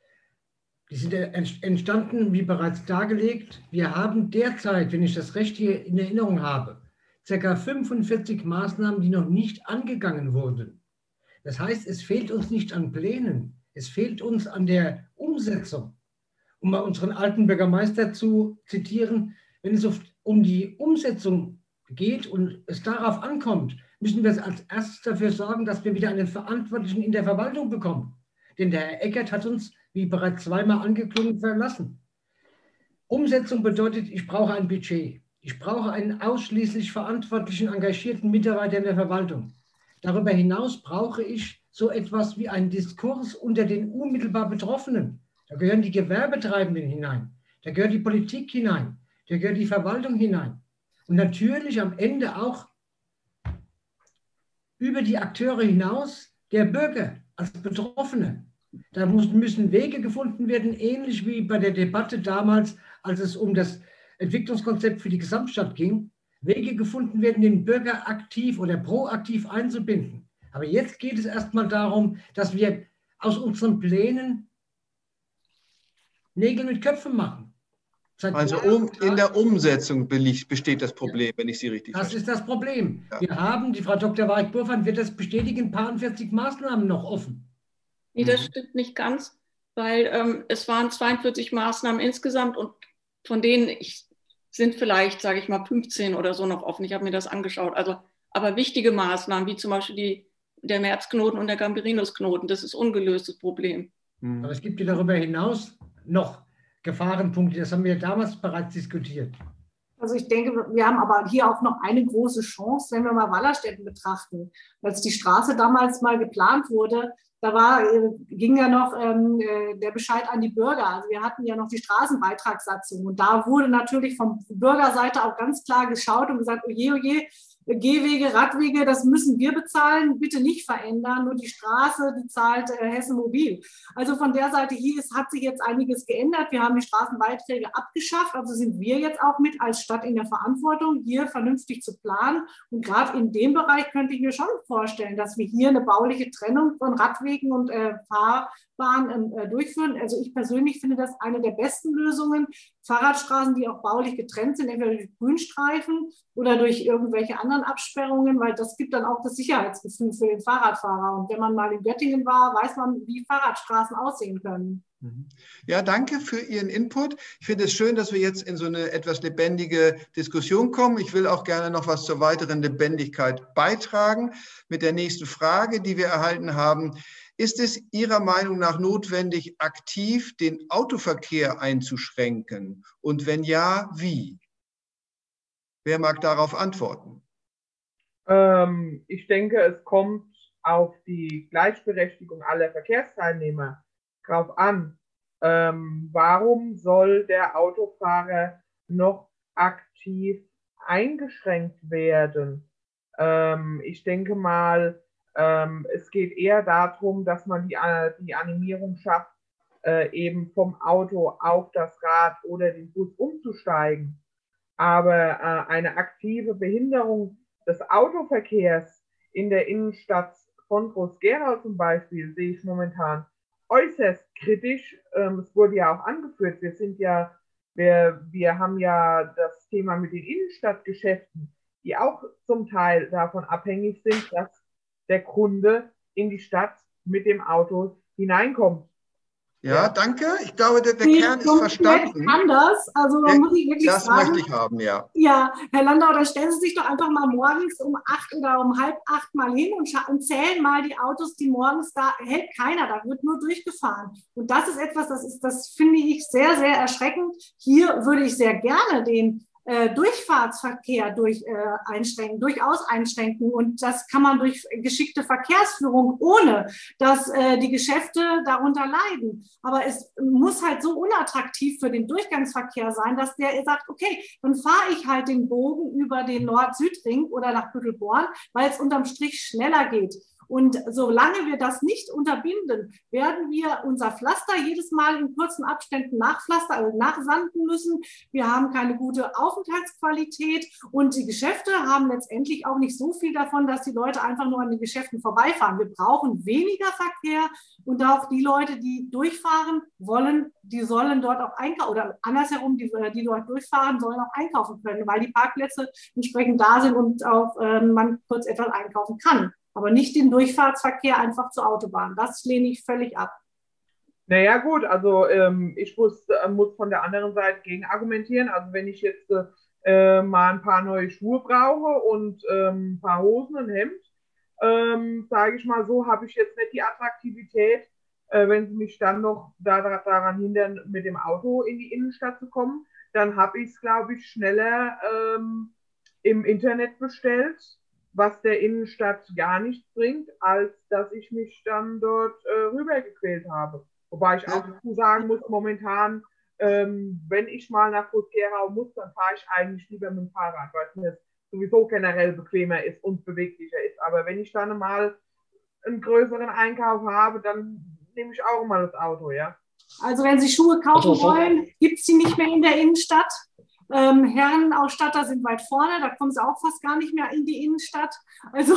Die sind entstanden, wie bereits dargelegt. Wir haben derzeit, wenn ich das recht hier in Erinnerung habe, ca. fünfundvierzig Maßnahmen, die noch nicht angegangen wurden. Das heißt, es fehlt uns nicht an Plänen, es fehlt uns an der Umsetzung. Um mal unseren alten Bürgermeister zu zitieren, wenn es um die Umsetzung geht und es darauf ankommt, müssen wir als erstes dafür sorgen, dass wir wieder einen Verantwortlichen in der Verwaltung bekommen. Denn der Herr Eckert hat uns, wie bereits zweimal angeklungen, verlassen. Umsetzung bedeutet, ich brauche ein Budget. Ich brauche einen ausschließlich verantwortlichen, engagierten Mitarbeiter in der Verwaltung. Darüber hinaus brauche ich so etwas wie einen Diskurs unter den unmittelbar Betroffenen. Da gehören die Gewerbetreibenden hinein, da gehört die Politik hinein. Da gehört die Verwaltung hinein. Und natürlich am Ende auch über die Akteure hinaus der Bürger als Betroffene. Da müssen Wege gefunden werden, ähnlich wie bei der Debatte damals, als es um das Entwicklungskonzept für die Gesamtstadt ging. Wege gefunden werden, den Bürger aktiv oder proaktiv einzubinden. Aber jetzt geht es erstmal darum, dass wir aus unseren Plänen Nägel mit Köpfen machen. Also um, in der Umsetzung besteht das Problem, ja. wenn ich Sie richtig Das verstehe. ist das Problem. Ja. Wir haben, die Frau Doktor Weich-Burfan wird das bestätigen, vierzig Maßnahmen noch offen. Nee, das stimmt nicht ganz, weil ähm, es waren zweiundvierzig Maßnahmen insgesamt und von denen ich, sind vielleicht, sage ich mal, fünfzehn oder so noch offen. Ich habe mir das angeschaut. Also, aber wichtige Maßnahmen, wie zum Beispiel die, der Märzknoten und der Gambrinus-Knoten, das ist ungelöstes Problem. Aber es gibt ja darüber hinaus noch Gefahrenpunkte, das haben wir damals bereits diskutiert. Also ich denke, wir haben aber hier auch noch eine große Chance, wenn wir mal Wallerstetten betrachten. Als die Straße damals mal geplant wurde, da war, ging ja noch ähm, der Bescheid an die Bürger. Also wir hatten ja noch die Straßenbeitragssatzung. Und da wurde natürlich von Bürgerseite auch ganz klar geschaut und gesagt, oje, oje, Gehwege, Radwege, das müssen wir bezahlen, bitte nicht verändern, nur die Straße, die zahlt äh, Hessen Mobil. Also von der Seite hier ist, hat sich jetzt einiges geändert. Wir haben die Straßenbeiträge abgeschafft, also sind wir jetzt auch mit als Stadt in der Verantwortung, hier vernünftig zu planen. Und gerade in dem Bereich könnte ich mir schon vorstellen, dass wir hier eine bauliche Trennung von Radwegen und äh, Fahrbahnen äh, durchführen. Also ich persönlich finde das eine der besten Lösungen. Fahrradstraßen, die auch baulich getrennt sind, entweder durch Grünstreifen oder durch irgendwelche anderen Absperrungen, weil das gibt dann auch das Sicherheitsgefühl für den Fahrradfahrer. Und wenn man mal in Göttingen war, weiß man, wie Fahrradstraßen aussehen können. Ja, danke für Ihren Input. Ich finde es schön, dass wir jetzt in so eine etwas lebendige Diskussion kommen. Ich will auch gerne noch was zur weiteren Lebendigkeit beitragen mit der nächsten Frage, die wir erhalten haben. Ist es Ihrer Meinung nach notwendig, aktiv den Autoverkehr einzuschränken? Und wenn ja, wie? Wer mag darauf antworten? Ähm, ich denke, es kommt auf die Gleichberechtigung aller Verkehrsteilnehmer drauf an. Ähm, warum soll der Autofahrer noch aktiv eingeschränkt werden? Ähm, ich denke mal, ähm, es geht eher darum, dass man die, die Animierung schafft, äh, eben vom Auto auf das Rad oder den Bus umzusteigen. Aber äh, eine aktive Behinderung des Autoverkehrs in der Innenstadt von Groß-Gerau zum Beispiel sehe ich momentan äußerst kritisch. Ähm, es wurde ja auch angeführt, wir sind ja, wir, wir haben ja das Thema mit den Innenstadtgeschäften, die auch zum Teil davon abhängig sind, dass der Kunde in die Stadt mit dem Auto hineinkommt. Ja, danke. Ich glaube, der, der Kern ist verstanden. Anders, also da muss ich wirklich das sagen. Das möchte ich haben, ja. Ja, Herr Landau, da stellen Sie sich doch einfach mal morgens um acht oder um halb acht mal hin und, und zählen mal die Autos, die morgens da, hält keiner, da wird nur durchgefahren. Und das ist etwas, das ist, das finde ich sehr, sehr erschreckend. Hier würde ich sehr gerne den Äh, Durchfahrtsverkehr durch, äh, einschränken, durchaus einschränken. Und das kann man durch geschickte Verkehrsführung, ohne dass äh, die Geschäfte darunter leiden. Aber es muss halt so unattraktiv für den Durchgangsverkehr sein, dass der sagt, okay, dann fahre ich halt den Bogen über den Nord-Süd-Ring oder nach Büttelborn, weil es unterm Strich schneller geht. Und solange wir das nicht unterbinden, werden wir unser Pflaster jedes Mal in kurzen Abständen nachpflastern, also nachsanden müssen. Wir haben keine gute Aufenthaltsqualität und die Geschäfte haben letztendlich auch nicht so viel davon, dass die Leute einfach nur an den Geschäften vorbeifahren. Wir brauchen weniger Verkehr und auch die Leute, die durchfahren wollen, die sollen dort auch einkaufen oder andersherum, die, die dort durchfahren, sollen auch einkaufen können, weil die Parkplätze entsprechend da sind und auch äh, man kurz etwas einkaufen kann. Aber nicht den Durchfahrtsverkehr einfach zur Autobahn. Das lehne ich völlig ab. Naja gut, also ähm, ich muss, äh, muss von der anderen Seite gegen argumentieren. Also wenn ich jetzt äh, mal ein paar neue Schuhe brauche und ähm, ein paar Hosen, ein Hemd, ähm, sage ich mal so, habe ich jetzt nicht die Attraktivität, äh, wenn sie mich dann noch da, daran hindern, mit dem Auto in die Innenstadt zu kommen, dann habe ich es, glaube ich, schneller ähm, im Internet bestellt, was der Innenstadt gar nichts bringt, als dass ich mich dann dort äh, rübergequält habe. Wobei ich auch dazu sagen muss, momentan, ähm, wenn ich mal nach Groß-Gerau muss, dann fahre ich eigentlich lieber mit dem Fahrrad, weil es mir sowieso generell bequemer ist und beweglicher ist. Aber wenn ich dann mal einen größeren Einkauf habe, dann nehme ich auch mal das Auto, ja. Also wenn Sie Schuhe kaufen also, wollen, gibt es die nicht mehr in der Innenstadt. Ähm, Herrenausstatter sind weit vorne, da kommen sie auch fast gar nicht mehr in die Innenstadt. Also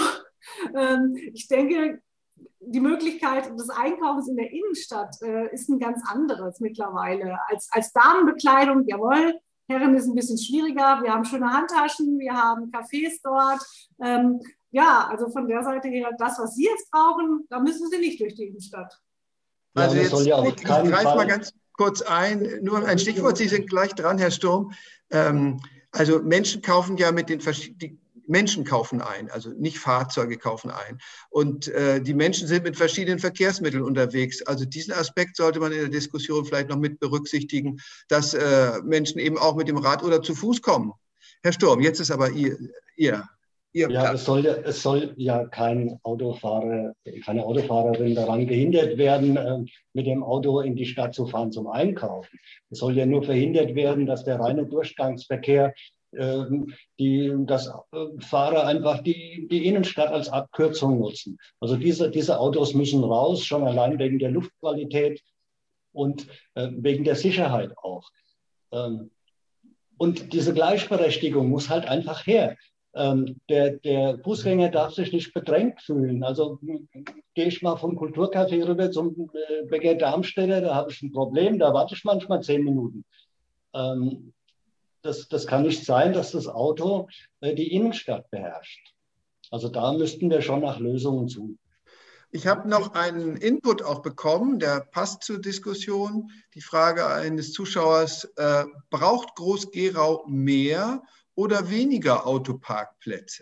ähm, ich denke, die Möglichkeit des Einkaufens in der Innenstadt äh, ist ein ganz anderes mittlerweile. Als, als Damenbekleidung, jawohl, Herren ist ein bisschen schwieriger. Wir haben schöne Handtaschen, wir haben Cafés dort. Ähm, ja, also von der Seite her, das, was Sie jetzt brauchen, da müssen Sie nicht durch die Innenstadt. Also jetzt, ich greife mal ganz kurz ein, nur ein Stichwort, Sie sind gleich dran, Herr Sturm. Ähm, also Menschen kaufen ja mit den verschiedenen, Menschen kaufen ein, also nicht Fahrzeuge kaufen ein. Und äh, die Menschen sind mit verschiedenen Verkehrsmitteln unterwegs. Also diesen Aspekt sollte man in der Diskussion vielleicht noch mit berücksichtigen, dass äh, Menschen eben auch mit dem Rad oder zu Fuß kommen. Herr Sturm, jetzt ist aber Ihr, Ihr, Ihr Ja, es soll, ja, es soll ja kein Autofahrer, keine Autofahrerin daran gehindert werden, äh, mit dem Auto in die Stadt zu fahren zum Einkaufen. Es soll ja nur verhindert werden, dass der reine Durchgangsverkehr, äh, die, dass äh, Fahrer einfach die, die Innenstadt als Abkürzung nutzen. Also diese, diese Autos müssen raus, schon allein wegen der Luftqualität und äh, wegen der Sicherheit auch. Ähm, und diese Gleichberechtigung muss halt einfach her. Ähm, der, der Fußgänger darf sich nicht bedrängt fühlen. Also gehe ich mal vom Kulturcafé rüber zum äh, Bäcker Darmstädter, da habe ich ein Problem, da warte ich manchmal zehn Minuten. Ähm, das, das kann nicht sein, dass das Auto äh, die Innenstadt beherrscht. Also da müssten wir schon nach Lösungen suchen. Ich habe noch einen Input auch bekommen, der passt zur Diskussion. Die Frage eines Zuschauers, äh, braucht Groß-Gerau mehr oder weniger Autoparkplätze?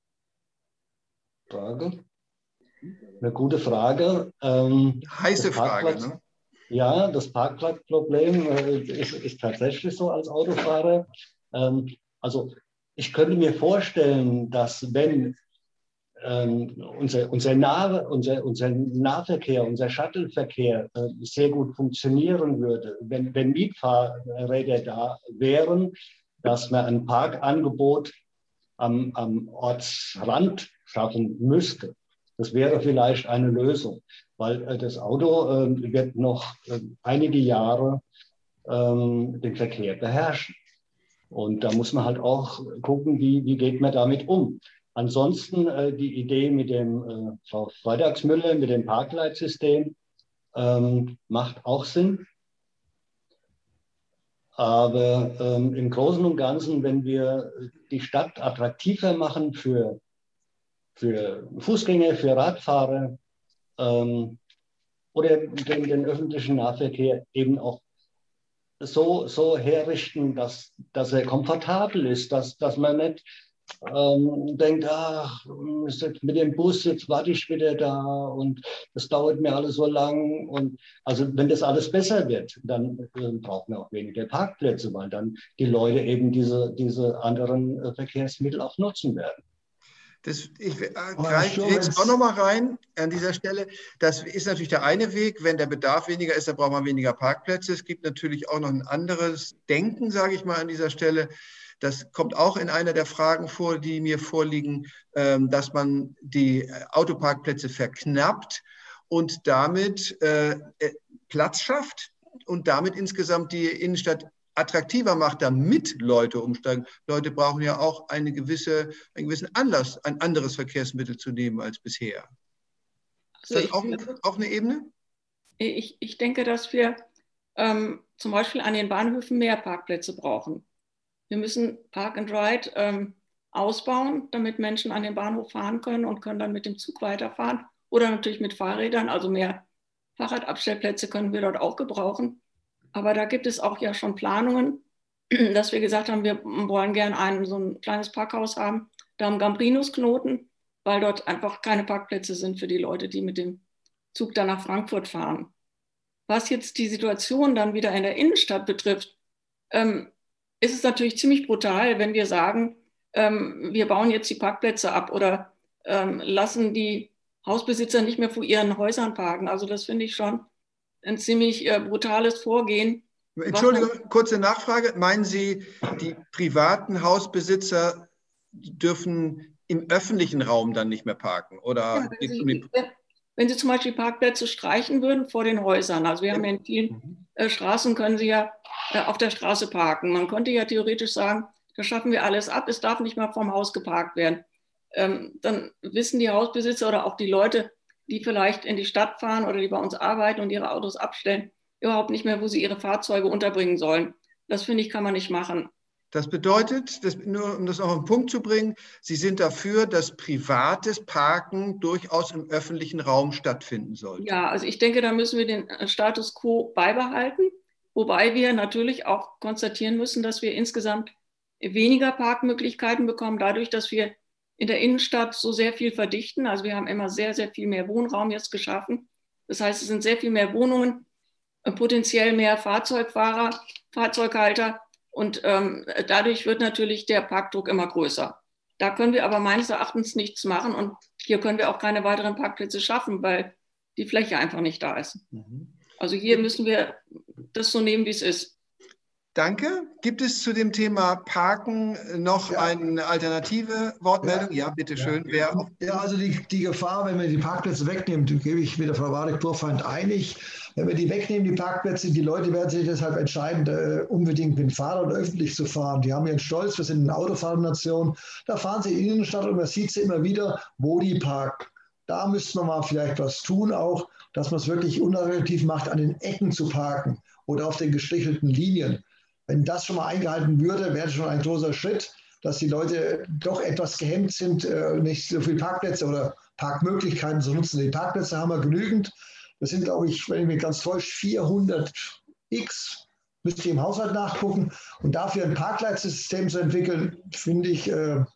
Frage. Eine gute Frage. Ähm, Heiße Frage, ne? Ja, das Parkplatzproblem äh, ist, ist tatsächlich so als Autofahrer. Ähm, also ich könnte mir vorstellen, dass wenn ähm, unser, unser, nah, unser, unser Nahverkehr, unser Shuttleverkehr äh, sehr gut funktionieren würde, wenn, wenn Mietfahrräder da wären, dass man ein Parkangebot am, am Ortsrand schaffen müsste. Das wäre vielleicht eine Lösung, weil äh, das Auto äh, wird noch äh, einige Jahre ähm, den Verkehr beherrschen. Und da muss man halt auch gucken, wie, wie geht man damit um. Ansonsten äh, die Idee mit dem äh, Frau Freitagsmüller, mit dem Parkleitsystem, ähm, macht auch Sinn. Aber ähm, im Großen und Ganzen, wenn wir die Stadt attraktiver machen für, für Fußgänger, für Radfahrer ähm, oder den, den öffentlichen Nahverkehr eben auch so, so herrichten, dass, dass er komfortabel ist, dass, dass man nicht ähm, denkt, ach, mit dem Bus, jetzt warte ich wieder da und das dauert mir alles so lang. Und also wenn das alles besser wird, dann äh, braucht man auch weniger Parkplätze, weil dann die Leute eben diese, diese anderen äh, Verkehrsmittel auch nutzen werden. Das, ich äh, greife jetzt auch nochmal rein an dieser Stelle. Das ist natürlich der eine Weg. Wenn der Bedarf weniger ist, dann braucht man weniger Parkplätze. Es gibt natürlich auch noch ein anderes Denken, sage ich mal, an dieser Stelle. Das kommt auch in einer der Fragen vor, die mir vorliegen, dass man die Autoparkplätze verknappt und damit Platz schafft und damit insgesamt die Innenstadt attraktiver macht, damit Leute umsteigen. Leute brauchen ja auch eine gewisse, einen gewissen Anlass, ein anderes Verkehrsmittel zu nehmen als bisher. Ist das auch, auch eine Ebene? Ich, ich denke, dass wir ähm, zum Beispiel an den Bahnhöfen mehr Parkplätze brauchen. Wir müssen Park and Ride ähm, ausbauen, damit Menschen an den Bahnhof fahren können und können dann mit dem Zug weiterfahren oder natürlich mit Fahrrädern. Also mehr Fahrradabstellplätze können wir dort auch gebrauchen. Aber da gibt es auch ja schon Planungen, dass wir gesagt haben, wir wollen gerne ein, so ein kleines Parkhaus haben, da am Gambrinus-Knoten, weil dort einfach keine Parkplätze sind für die Leute, die mit dem Zug dann nach Frankfurt fahren. Was jetzt die Situation dann wieder in der Innenstadt betrifft, ähm, ist es natürlich ziemlich brutal, wenn wir sagen, ähm, wir bauen jetzt die Parkplätze ab oder ähm, lassen die Hausbesitzer nicht mehr vor ihren Häusern parken. Also das finde ich schon ein ziemlich äh, brutales Vorgehen. Entschuldigung, kurze Nachfrage. Meinen Sie, die privaten Hausbesitzer dürfen im öffentlichen Raum dann nicht mehr parken? Oder ja, wenn, Sie, um wenn, wenn Sie zum Beispiel Parkplätze streichen würden vor den Häusern, also wir haben ja in vielen äh, Straßen, können Sie ja äh, auf der Straße parken. Man könnte ja theoretisch sagen, da schaffen wir alles ab, es darf nicht mehr vom Haus geparkt werden. Ähm, dann wissen die Hausbesitzer oder auch die Leute, die vielleicht in die Stadt fahren oder die bei uns arbeiten und ihre Autos abstellen, überhaupt nicht mehr, wo sie ihre Fahrzeuge unterbringen sollen. Das, finde ich, kann man nicht machen. Das bedeutet, das, nur um das auf den Punkt zu bringen, Sie sind dafür, dass privates Parken durchaus im öffentlichen Raum stattfinden sollte. Ja, also ich denke, da müssen wir den Status quo beibehalten, wobei wir natürlich auch konstatieren müssen, dass wir insgesamt weniger Parkmöglichkeiten bekommen, dadurch, dass wir in der Innenstadt so sehr viel verdichten. Also wir haben immer sehr, sehr viel mehr Wohnraum jetzt geschaffen. Das heißt, es sind sehr viel mehr Wohnungen, potenziell mehr Fahrzeugfahrer, Fahrzeughalter. Und ähm, dadurch wird natürlich der Parkdruck immer größer. Da können wir aber meines Erachtens nichts machen und hier können wir auch keine weiteren Parkplätze schaffen, weil die Fläche einfach nicht da ist. Mhm. Also hier müssen wir das so nehmen, wie es ist. Danke. Gibt es zu dem Thema Parken noch ja. eine alternative Wortmeldung? Ja, ja bitteschön. Ja, ja also die, die Gefahr, wenn man die Parkplätze wegnimmt, gebe ich mit der Frau Warwick-Burfeind einig. Wenn wir die wegnehmen, die Parkplätze, die Leute werden sich deshalb entscheiden, äh, unbedingt mit dem Fahrrad oder öffentlich zu fahren. Die haben ihren Stolz, wir sind eine Autofahrernation. Da fahren sie in die Innenstadt und man sieht sie immer wieder, wo die parken. Da müsste man mal vielleicht was tun, auch, dass man es wirklich unattraktiv macht, an den Ecken zu parken oder auf den gestrichelten Linien. Wenn das schon mal eingehalten würde, wäre schon ein großer Schritt, dass die Leute doch etwas gehemmt sind, nicht so viele Parkplätze oder Parkmöglichkeiten zu nutzen. Die Parkplätze haben wir genügend. Das sind, glaube ich, wenn ich mich ganz täusche, vierhundert x, müsste ich im Haushalt nachgucken. Und dafür ein Parkleitsystem zu entwickeln, finde ich äh,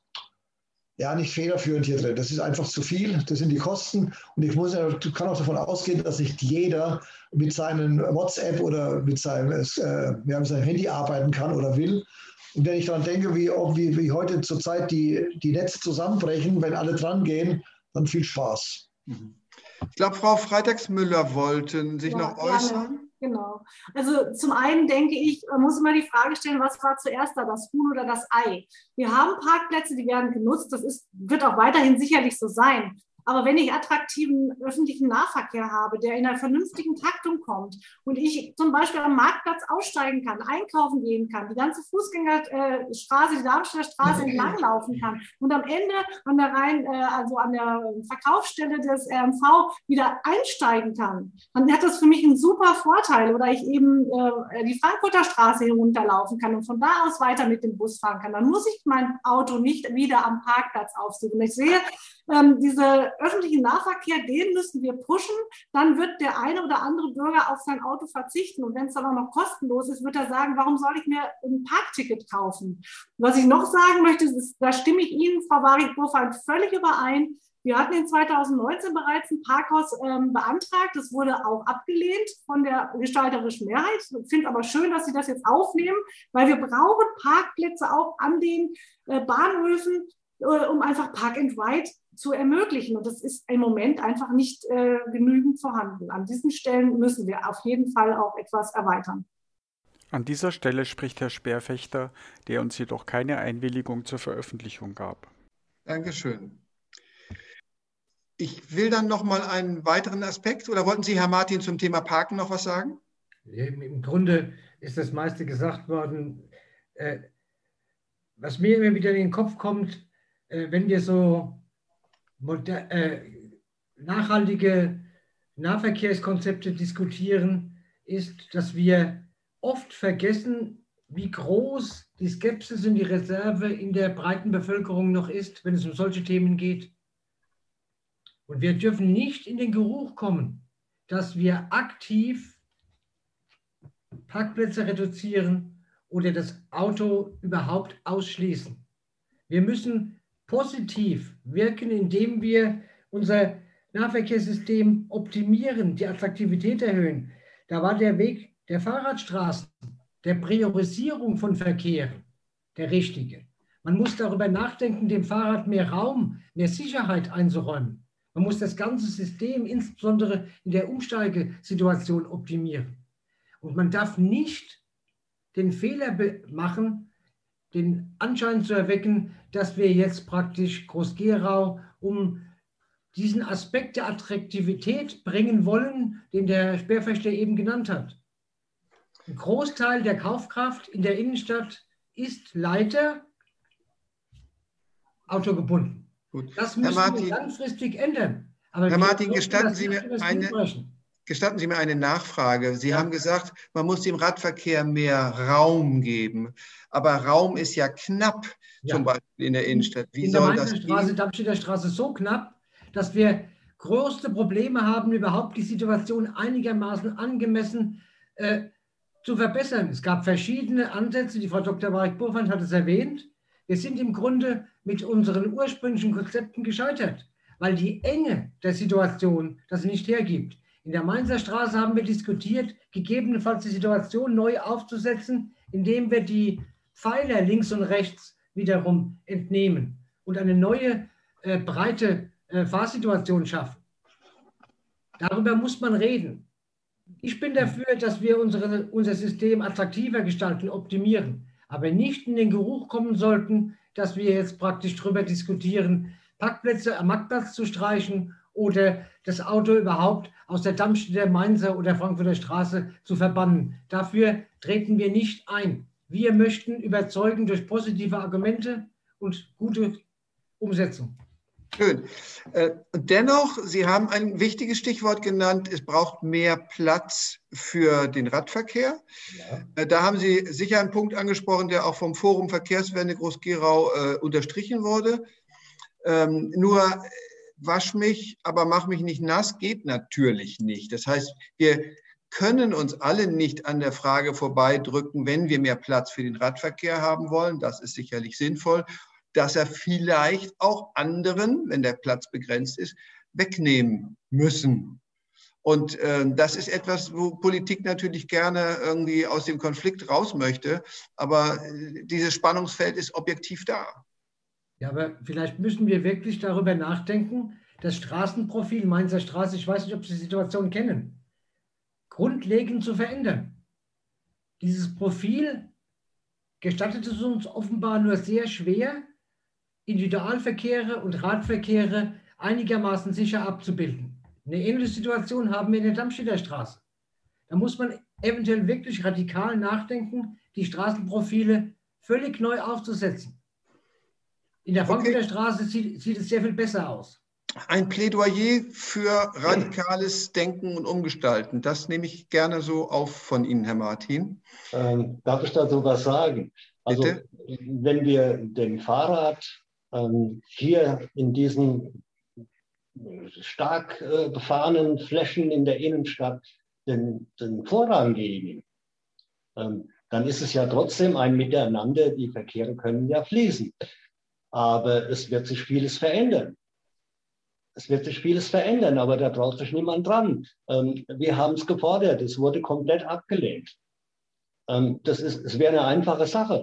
ja nicht federführend hier drin. Das ist einfach zu viel, das sind die Kosten. Und ich muss ja, kann auch davon ausgehen, dass nicht jeder mit seinem WhatsApp oder mit seinem, äh, mit seinem Handy arbeiten kann oder will. Und wenn ich daran denke, wie, wie, wie heute zurzeit die, die Netze zusammenbrechen, wenn alle dran gehen, dann viel Spaß. Ich glaube, Frau Freitagsmüller wollten sich ja, noch äußern. Gerne. Genau. Also zum einen denke ich, man muss immer die Frage stellen, was war zuerst da, das Huhn oder das Ei? Wir haben Parkplätze, die werden genutzt, das ist, wird auch weiterhin sicherlich so sein. Aber wenn ich attraktiven öffentlichen Nahverkehr habe, der in einer vernünftigen Taktung kommt und ich zum Beispiel am Marktplatz aussteigen kann, einkaufen gehen kann, die ganze Fußgängerstraße, die Darmstädter Straße entlang laufen kann und am Ende an der Rhein, also an der Verkaufsstelle des R M V wieder einsteigen kann, dann hat das für mich einen super Vorteil. Oder ich eben die Frankfurter Straße hinunterlaufen kann und von da aus weiter mit dem Bus fahren kann. Dann muss ich mein Auto nicht wieder am Parkplatz aufsuchen. Ich sehe, ähm, diese öffentlichen Nahverkehr, den müssen wir pushen, dann wird der eine oder andere Bürger auf sein Auto verzichten. Und wenn es dann auch noch kostenlos ist, wird er sagen, warum soll ich mir ein Parkticket kaufen? Was ich noch sagen möchte, ist, da stimme ich Ihnen, Frau Warwick-Burfeind, völlig überein. Wir hatten in zweitausendneunzehn bereits ein Parkhaus ähm, beantragt. Das wurde auch abgelehnt von der gestalterischen Mehrheit. Ich finde aber schön, dass Sie das jetzt aufnehmen, weil wir brauchen Parkplätze auch an den äh, Bahnhöfen, äh, um einfach Park and Ride zu ermöglichen. Und das ist im Moment einfach nicht äh, genügend vorhanden. An diesen Stellen müssen wir auf jeden Fall auch etwas erweitern. An dieser Stelle spricht Herr Speerfechter, der uns jedoch keine Einwilligung zur Veröffentlichung gab. Dankeschön. Ich will dann noch mal einen weiteren Aspekt, oder wollten Sie, Herr Martin, zum Thema Parken noch was sagen? Im Grunde ist das meiste gesagt worden. Was mir immer wieder in den Kopf kommt, wenn wir so Moder äh, nachhaltige Nahverkehrskonzepte diskutieren, ist, dass wir oft vergessen, wie groß die Skepsis und die Reserve in der breiten Bevölkerung noch ist, wenn es um solche Themen geht. Und wir dürfen nicht in den Geruch kommen, dass wir aktiv Parkplätze reduzieren oder das Auto überhaupt ausschließen. Wir müssen positiv wirken, indem wir unser Nahverkehrssystem optimieren, die Attraktivität erhöhen. Da war der Weg der Fahrradstraßen, der Priorisierung von Verkehren der richtige. Man muss darüber nachdenken, dem Fahrrad mehr Raum, mehr Sicherheit einzuräumen. Man muss das ganze System, insbesondere in der Umsteigesituation, optimieren. Und man darf nicht den Fehler machen, den Anschein zu erwecken, dass wir jetzt praktisch Groß-Gerau um diesen Aspekt der Attraktivität bringen wollen, den der Speerfechter eben genannt hat. Ein Großteil der Kaufkraft in der Innenstadt ist leider autogebunden. Gut. Das müssen Martin, wir langfristig ändern. Aber Herr Martin, gestatten Sie mir eine... Gestatten Sie mir eine Nachfrage. Sie ja. haben gesagt, man muss dem Radverkehr mehr Raum geben. Aber Raum ist ja knapp, ja. zum Beispiel in der Innenstadt. Wie in soll der das Straße, Darmstädter Straße so knapp, dass wir größte Probleme haben, überhaupt die Situation einigermaßen angemessen äh, zu verbessern. Es gab verschiedene Ansätze, die Frau Doktor Warwick-Burfeind hat es erwähnt. Wir sind im Grunde mit unseren ursprünglichen Konzepten gescheitert, weil die Enge der Situation das nicht hergibt. In der Mainzer Straße haben wir diskutiert, gegebenenfalls die Situation neu aufzusetzen, indem wir die Pfeiler links und rechts wiederum entnehmen und eine neue äh, breite äh, Fahrsituation schaffen. Darüber muss man reden. Ich bin dafür, dass wir unsere, unser System attraktiver gestalten, optimieren, aber nicht in den Geruch kommen sollten, dass wir jetzt praktisch darüber diskutieren, Parkplätze am Marktplatz zu streichen oder das Auto überhaupt aus der Darmstädter, Mainzer oder Frankfurter Straße zu verbannen. Dafür treten wir nicht ein. Wir möchten überzeugen durch positive Argumente und gute Umsetzung. Schön. Dennoch, Sie haben ein wichtiges Stichwort genannt, es braucht mehr Platz für den Radverkehr. Ja. Da haben Sie sicher einen Punkt angesprochen, der auch vom Forum Verkehrswende Groß-Gerau äh, unterstrichen wurde. Ähm, nur wasch mich, aber mach mich nicht nass, geht natürlich nicht. Das heißt, wir können uns alle nicht an der Frage vorbeidrücken, wenn wir mehr Platz für den Radverkehr haben wollen. Das ist sicherlich sinnvoll, dass er vielleicht auch anderen, wenn der Platz begrenzt ist, wegnehmen müssen. Und äh, das ist etwas, wo Politik natürlich gerne irgendwie aus dem Konflikt raus möchte. Aber äh, dieses Spannungsfeld ist objektiv da. Ja, aber vielleicht müssen wir wirklich darüber nachdenken, das Straßenprofil Mainzer Straße, ich weiß nicht, ob Sie die Situation kennen, grundlegend zu verändern. Dieses Profil gestattet es uns offenbar nur sehr schwer, Individualverkehre und Radverkehre einigermaßen sicher abzubilden. Eine ähnliche Situation haben wir in der Darmstädter Straße. Da muss man eventuell wirklich radikal nachdenken, die Straßenprofile völlig neu aufzusetzen. In der Frankfurter okay. Straße sieht, sieht es sehr viel besser aus. Ein Plädoyer für radikales Denken und Umgestalten. Das nehme ich gerne so auf von Ihnen, Herr Martin. Ähm, darf ich dazu was sagen? Also, Bitte? Wenn wir dem Fahrrad ähm, hier in diesen stark äh, befahrenen Flächen in der Innenstadt den, den Vorrang geben, ähm, dann ist es ja trotzdem ein Miteinander. Die Verkehre können ja fließen. Aber es wird sich vieles verändern. Es wird sich vieles verändern, aber da braucht sich niemand dran. Ähm, wir haben es gefordert, es wurde komplett abgelehnt. Ähm, das ist, es wäre eine einfache Sache.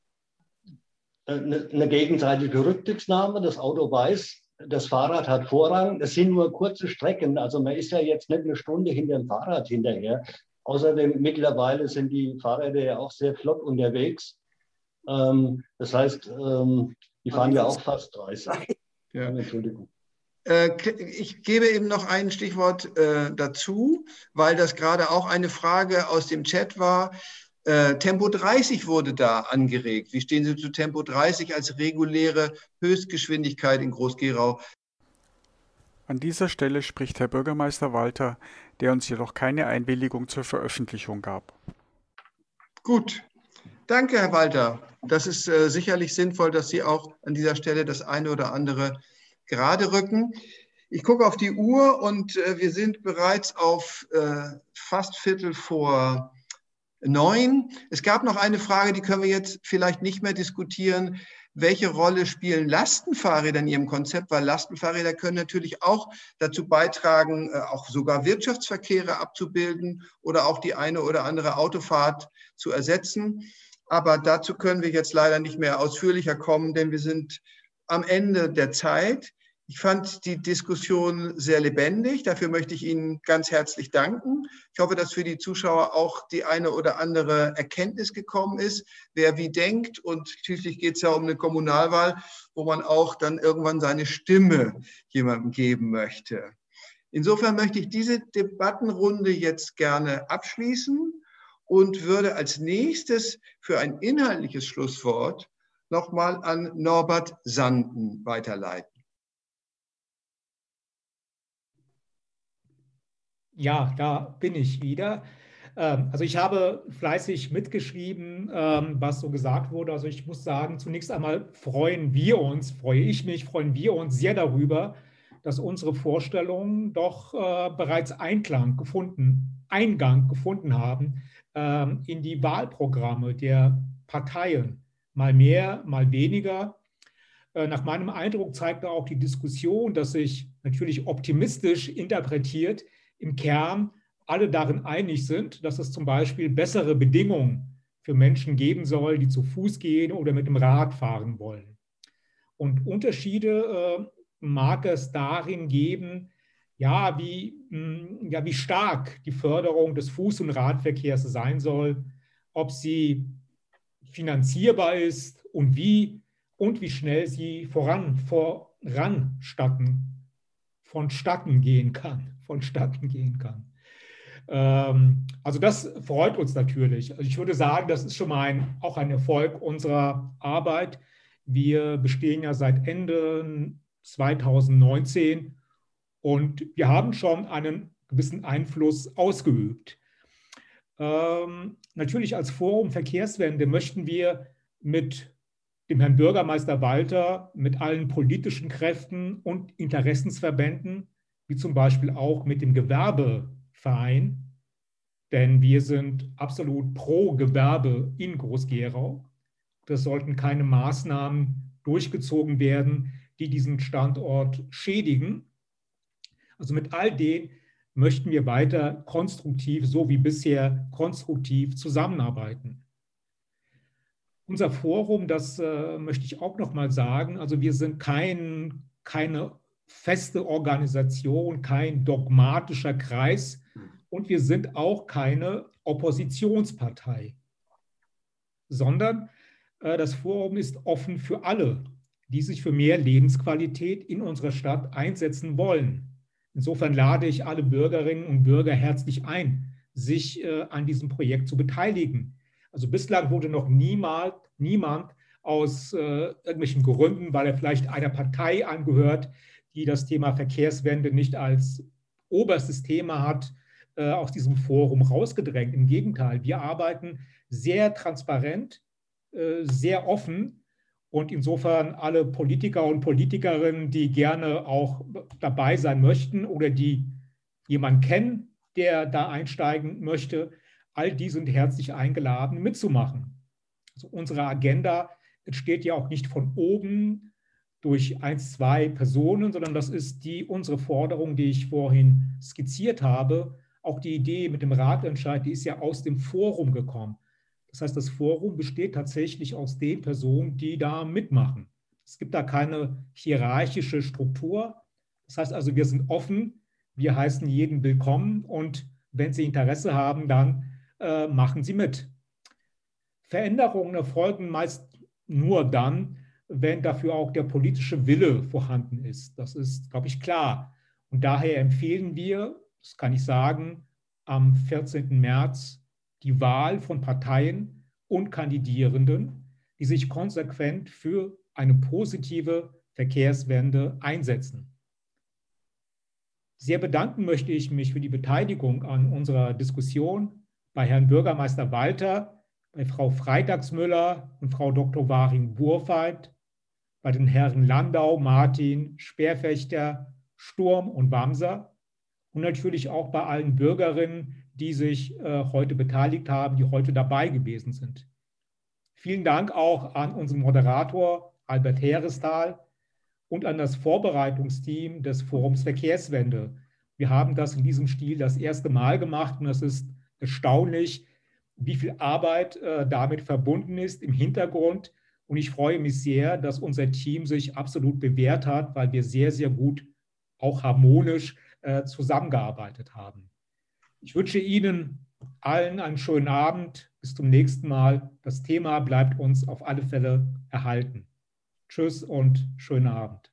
Eine, eine gegenseitige Rücksichtnahme, das Auto weiß, das Fahrrad hat Vorrang. Es sind nur kurze Strecken, also man ist ja jetzt nicht eine Stunde hinter dem Fahrrad hinterher. Außerdem mittlerweile sind die Fahrräder ja auch sehr flott unterwegs. Ähm, das heißt, ähm, die fahren ja auch fast dreißig. Ja. Entschuldigung. Ich gebe eben noch ein Stichwort äh, dazu, weil das gerade auch eine Frage aus dem Chat war. Äh, Tempo dreißig wurde da angeregt. Wie stehen Sie zu Tempo dreißig als reguläre Höchstgeschwindigkeit in Groß-Gerau? An dieser Stelle spricht Herr Bürgermeister Walter, der uns jedoch keine Einwilligung zur Veröffentlichung gab. Gut. Danke, Herr Walter. Das ist äh, sicherlich sinnvoll, dass Sie auch an dieser Stelle das eine oder andere gerade rücken. Ich gucke auf die Uhr und äh, wir sind bereits auf äh, fast Viertel vor neun. Es gab noch eine Frage, die können wir jetzt vielleicht nicht mehr diskutieren. Welche Rolle spielen Lastenfahrräder in Ihrem Konzept? Weil Lastenfahrräder können natürlich auch dazu beitragen, äh, auch sogar Wirtschaftsverkehre abzubilden oder auch die eine oder andere Autofahrt zu ersetzen. Aber dazu können wir jetzt leider nicht mehr ausführlicher kommen, denn wir sind am Ende der Zeit. Ich fand die Diskussion sehr lebendig. Dafür möchte ich Ihnen ganz herzlich danken. Ich hoffe, dass für die Zuschauer auch die eine oder andere Erkenntnis gekommen ist, wer wie denkt. Und schließlich geht es ja um eine Kommunalwahl, wo man auch dann irgendwann seine Stimme jemandem geben möchte. Insofern möchte ich diese Debattenrunde jetzt gerne abschließen und würde als nächstes für ein inhaltliches Schlusswort nochmal an Norbert Sanden weiterleiten. Ja, da bin ich wieder. Also ich habe fleißig mitgeschrieben, was so gesagt wurde. Also ich muss sagen, zunächst einmal freuen wir uns, freue ich mich, freuen wir uns sehr darüber, dass unsere Vorstellungen doch bereits Einklang gefunden, Eingang gefunden haben in die Wahlprogramme der Parteien. Mal mehr, mal weniger. Nach meinem Eindruck zeigte auch die Diskussion, dass sich natürlich optimistisch interpretiert im Kern alle darin einig sind, dass es zum Beispiel bessere Bedingungen für Menschen geben soll, die zu Fuß gehen oder mit dem Rad fahren wollen. Und Unterschiede äh, mag es darin geben, ja wie, mh, ja, wie stark die Förderung des Fuß- und Radverkehrs sein soll, ob sie finanzierbar ist und wie, und wie schnell sie voran, voranstatten, vonstatten gehen kann, vonstatten gehen kann. Ähm, also das freut uns natürlich. Also ich würde sagen, das ist schon mal ein, auch ein Erfolg unserer Arbeit. Wir bestehen ja seit Ende zweitausendneunzehn und wir haben schon einen gewissen Einfluss ausgeübt. Ähm, natürlich als Forum Verkehrswende möchten wir mit dem Herrn Bürgermeister Walter, mit allen politischen Kräften und Interessensverbänden, wie zum Beispiel auch mit dem Gewerbeverein, denn wir sind absolut pro Gewerbe in Groß-Gerau. Das sollten keine Maßnahmen durchgezogen werden, die diesen Standort schädigen. Also mit all denen möchten wir weiter konstruktiv, so wie bisher, konstruktiv zusammenarbeiten. Unser Forum, das äh, möchte ich auch noch mal sagen, also wir sind kein, keine feste Organisation, kein dogmatischer Kreis und wir sind auch keine Oppositionspartei, sondern äh, das Forum ist offen für alle, die sich für mehr Lebensqualität in unserer Stadt einsetzen wollen. Insofern lade ich alle Bürgerinnen und Bürger herzlich ein, sich äh, an diesem Projekt zu beteiligen. Also bislang wurde noch niemals, niemand aus äh, irgendwelchen Gründen, weil er vielleicht einer Partei angehört, die das Thema Verkehrswende nicht als oberstes Thema hat, äh, aus diesem Forum rausgedrängt. Im Gegenteil, wir arbeiten sehr transparent, äh, sehr offen und insofern alle Politiker und Politikerinnen, die gerne auch dabei sein möchten oder die jemanden kennen, der da einsteigen möchte, all die sind herzlich eingeladen, mitzumachen. Also unsere Agenda entsteht ja auch nicht von oben durch eins, zwei Personen, sondern das ist die, unsere Forderung, die ich vorhin skizziert habe. Auch die Idee mit dem Ratentscheid, die ist ja aus dem Forum gekommen. Das heißt, das Forum besteht tatsächlich aus den Personen, die da mitmachen. Es gibt da keine hierarchische Struktur. Das heißt also, wir sind offen, wir heißen jeden willkommen und wenn Sie Interesse haben, dann äh, machen Sie mit. Veränderungen erfolgen meist nur dann, wenn dafür auch der politische Wille vorhanden ist. Das ist, glaube ich, klar. Und daher empfehlen wir, das kann ich sagen, am vierzehnten März die Wahl von Parteien und Kandidierenden, die sich konsequent für eine positive Verkehrswende einsetzen. Sehr bedanken möchte ich mich für die Beteiligung an unserer Diskussion bei Herrn Bürgermeister Walter, bei Frau Freitagsmüller und Frau Doktor Waring-Burfeit, bei den Herren Landau, Martin, Speerfechter, Sturm und Wamser und natürlich auch bei allen Bürgerinnen, die sich äh, heute beteiligt haben, die heute dabei gewesen sind. Vielen Dank auch an unseren Moderator Albert Herestal und an das Vorbereitungsteam des Forums Verkehrswende. Wir haben das in diesem Stil das erste Mal gemacht und es ist erstaunlich, wie viel Arbeit äh, damit verbunden ist im Hintergrund. Und ich freue mich sehr, dass unser Team sich absolut bewährt hat, weil wir sehr, sehr gut, auch harmonisch äh, zusammengearbeitet haben. Ich wünsche Ihnen allen einen schönen Abend. Bis zum nächsten Mal. Das Thema bleibt uns auf alle Fälle erhalten. Tschüss und schönen Abend.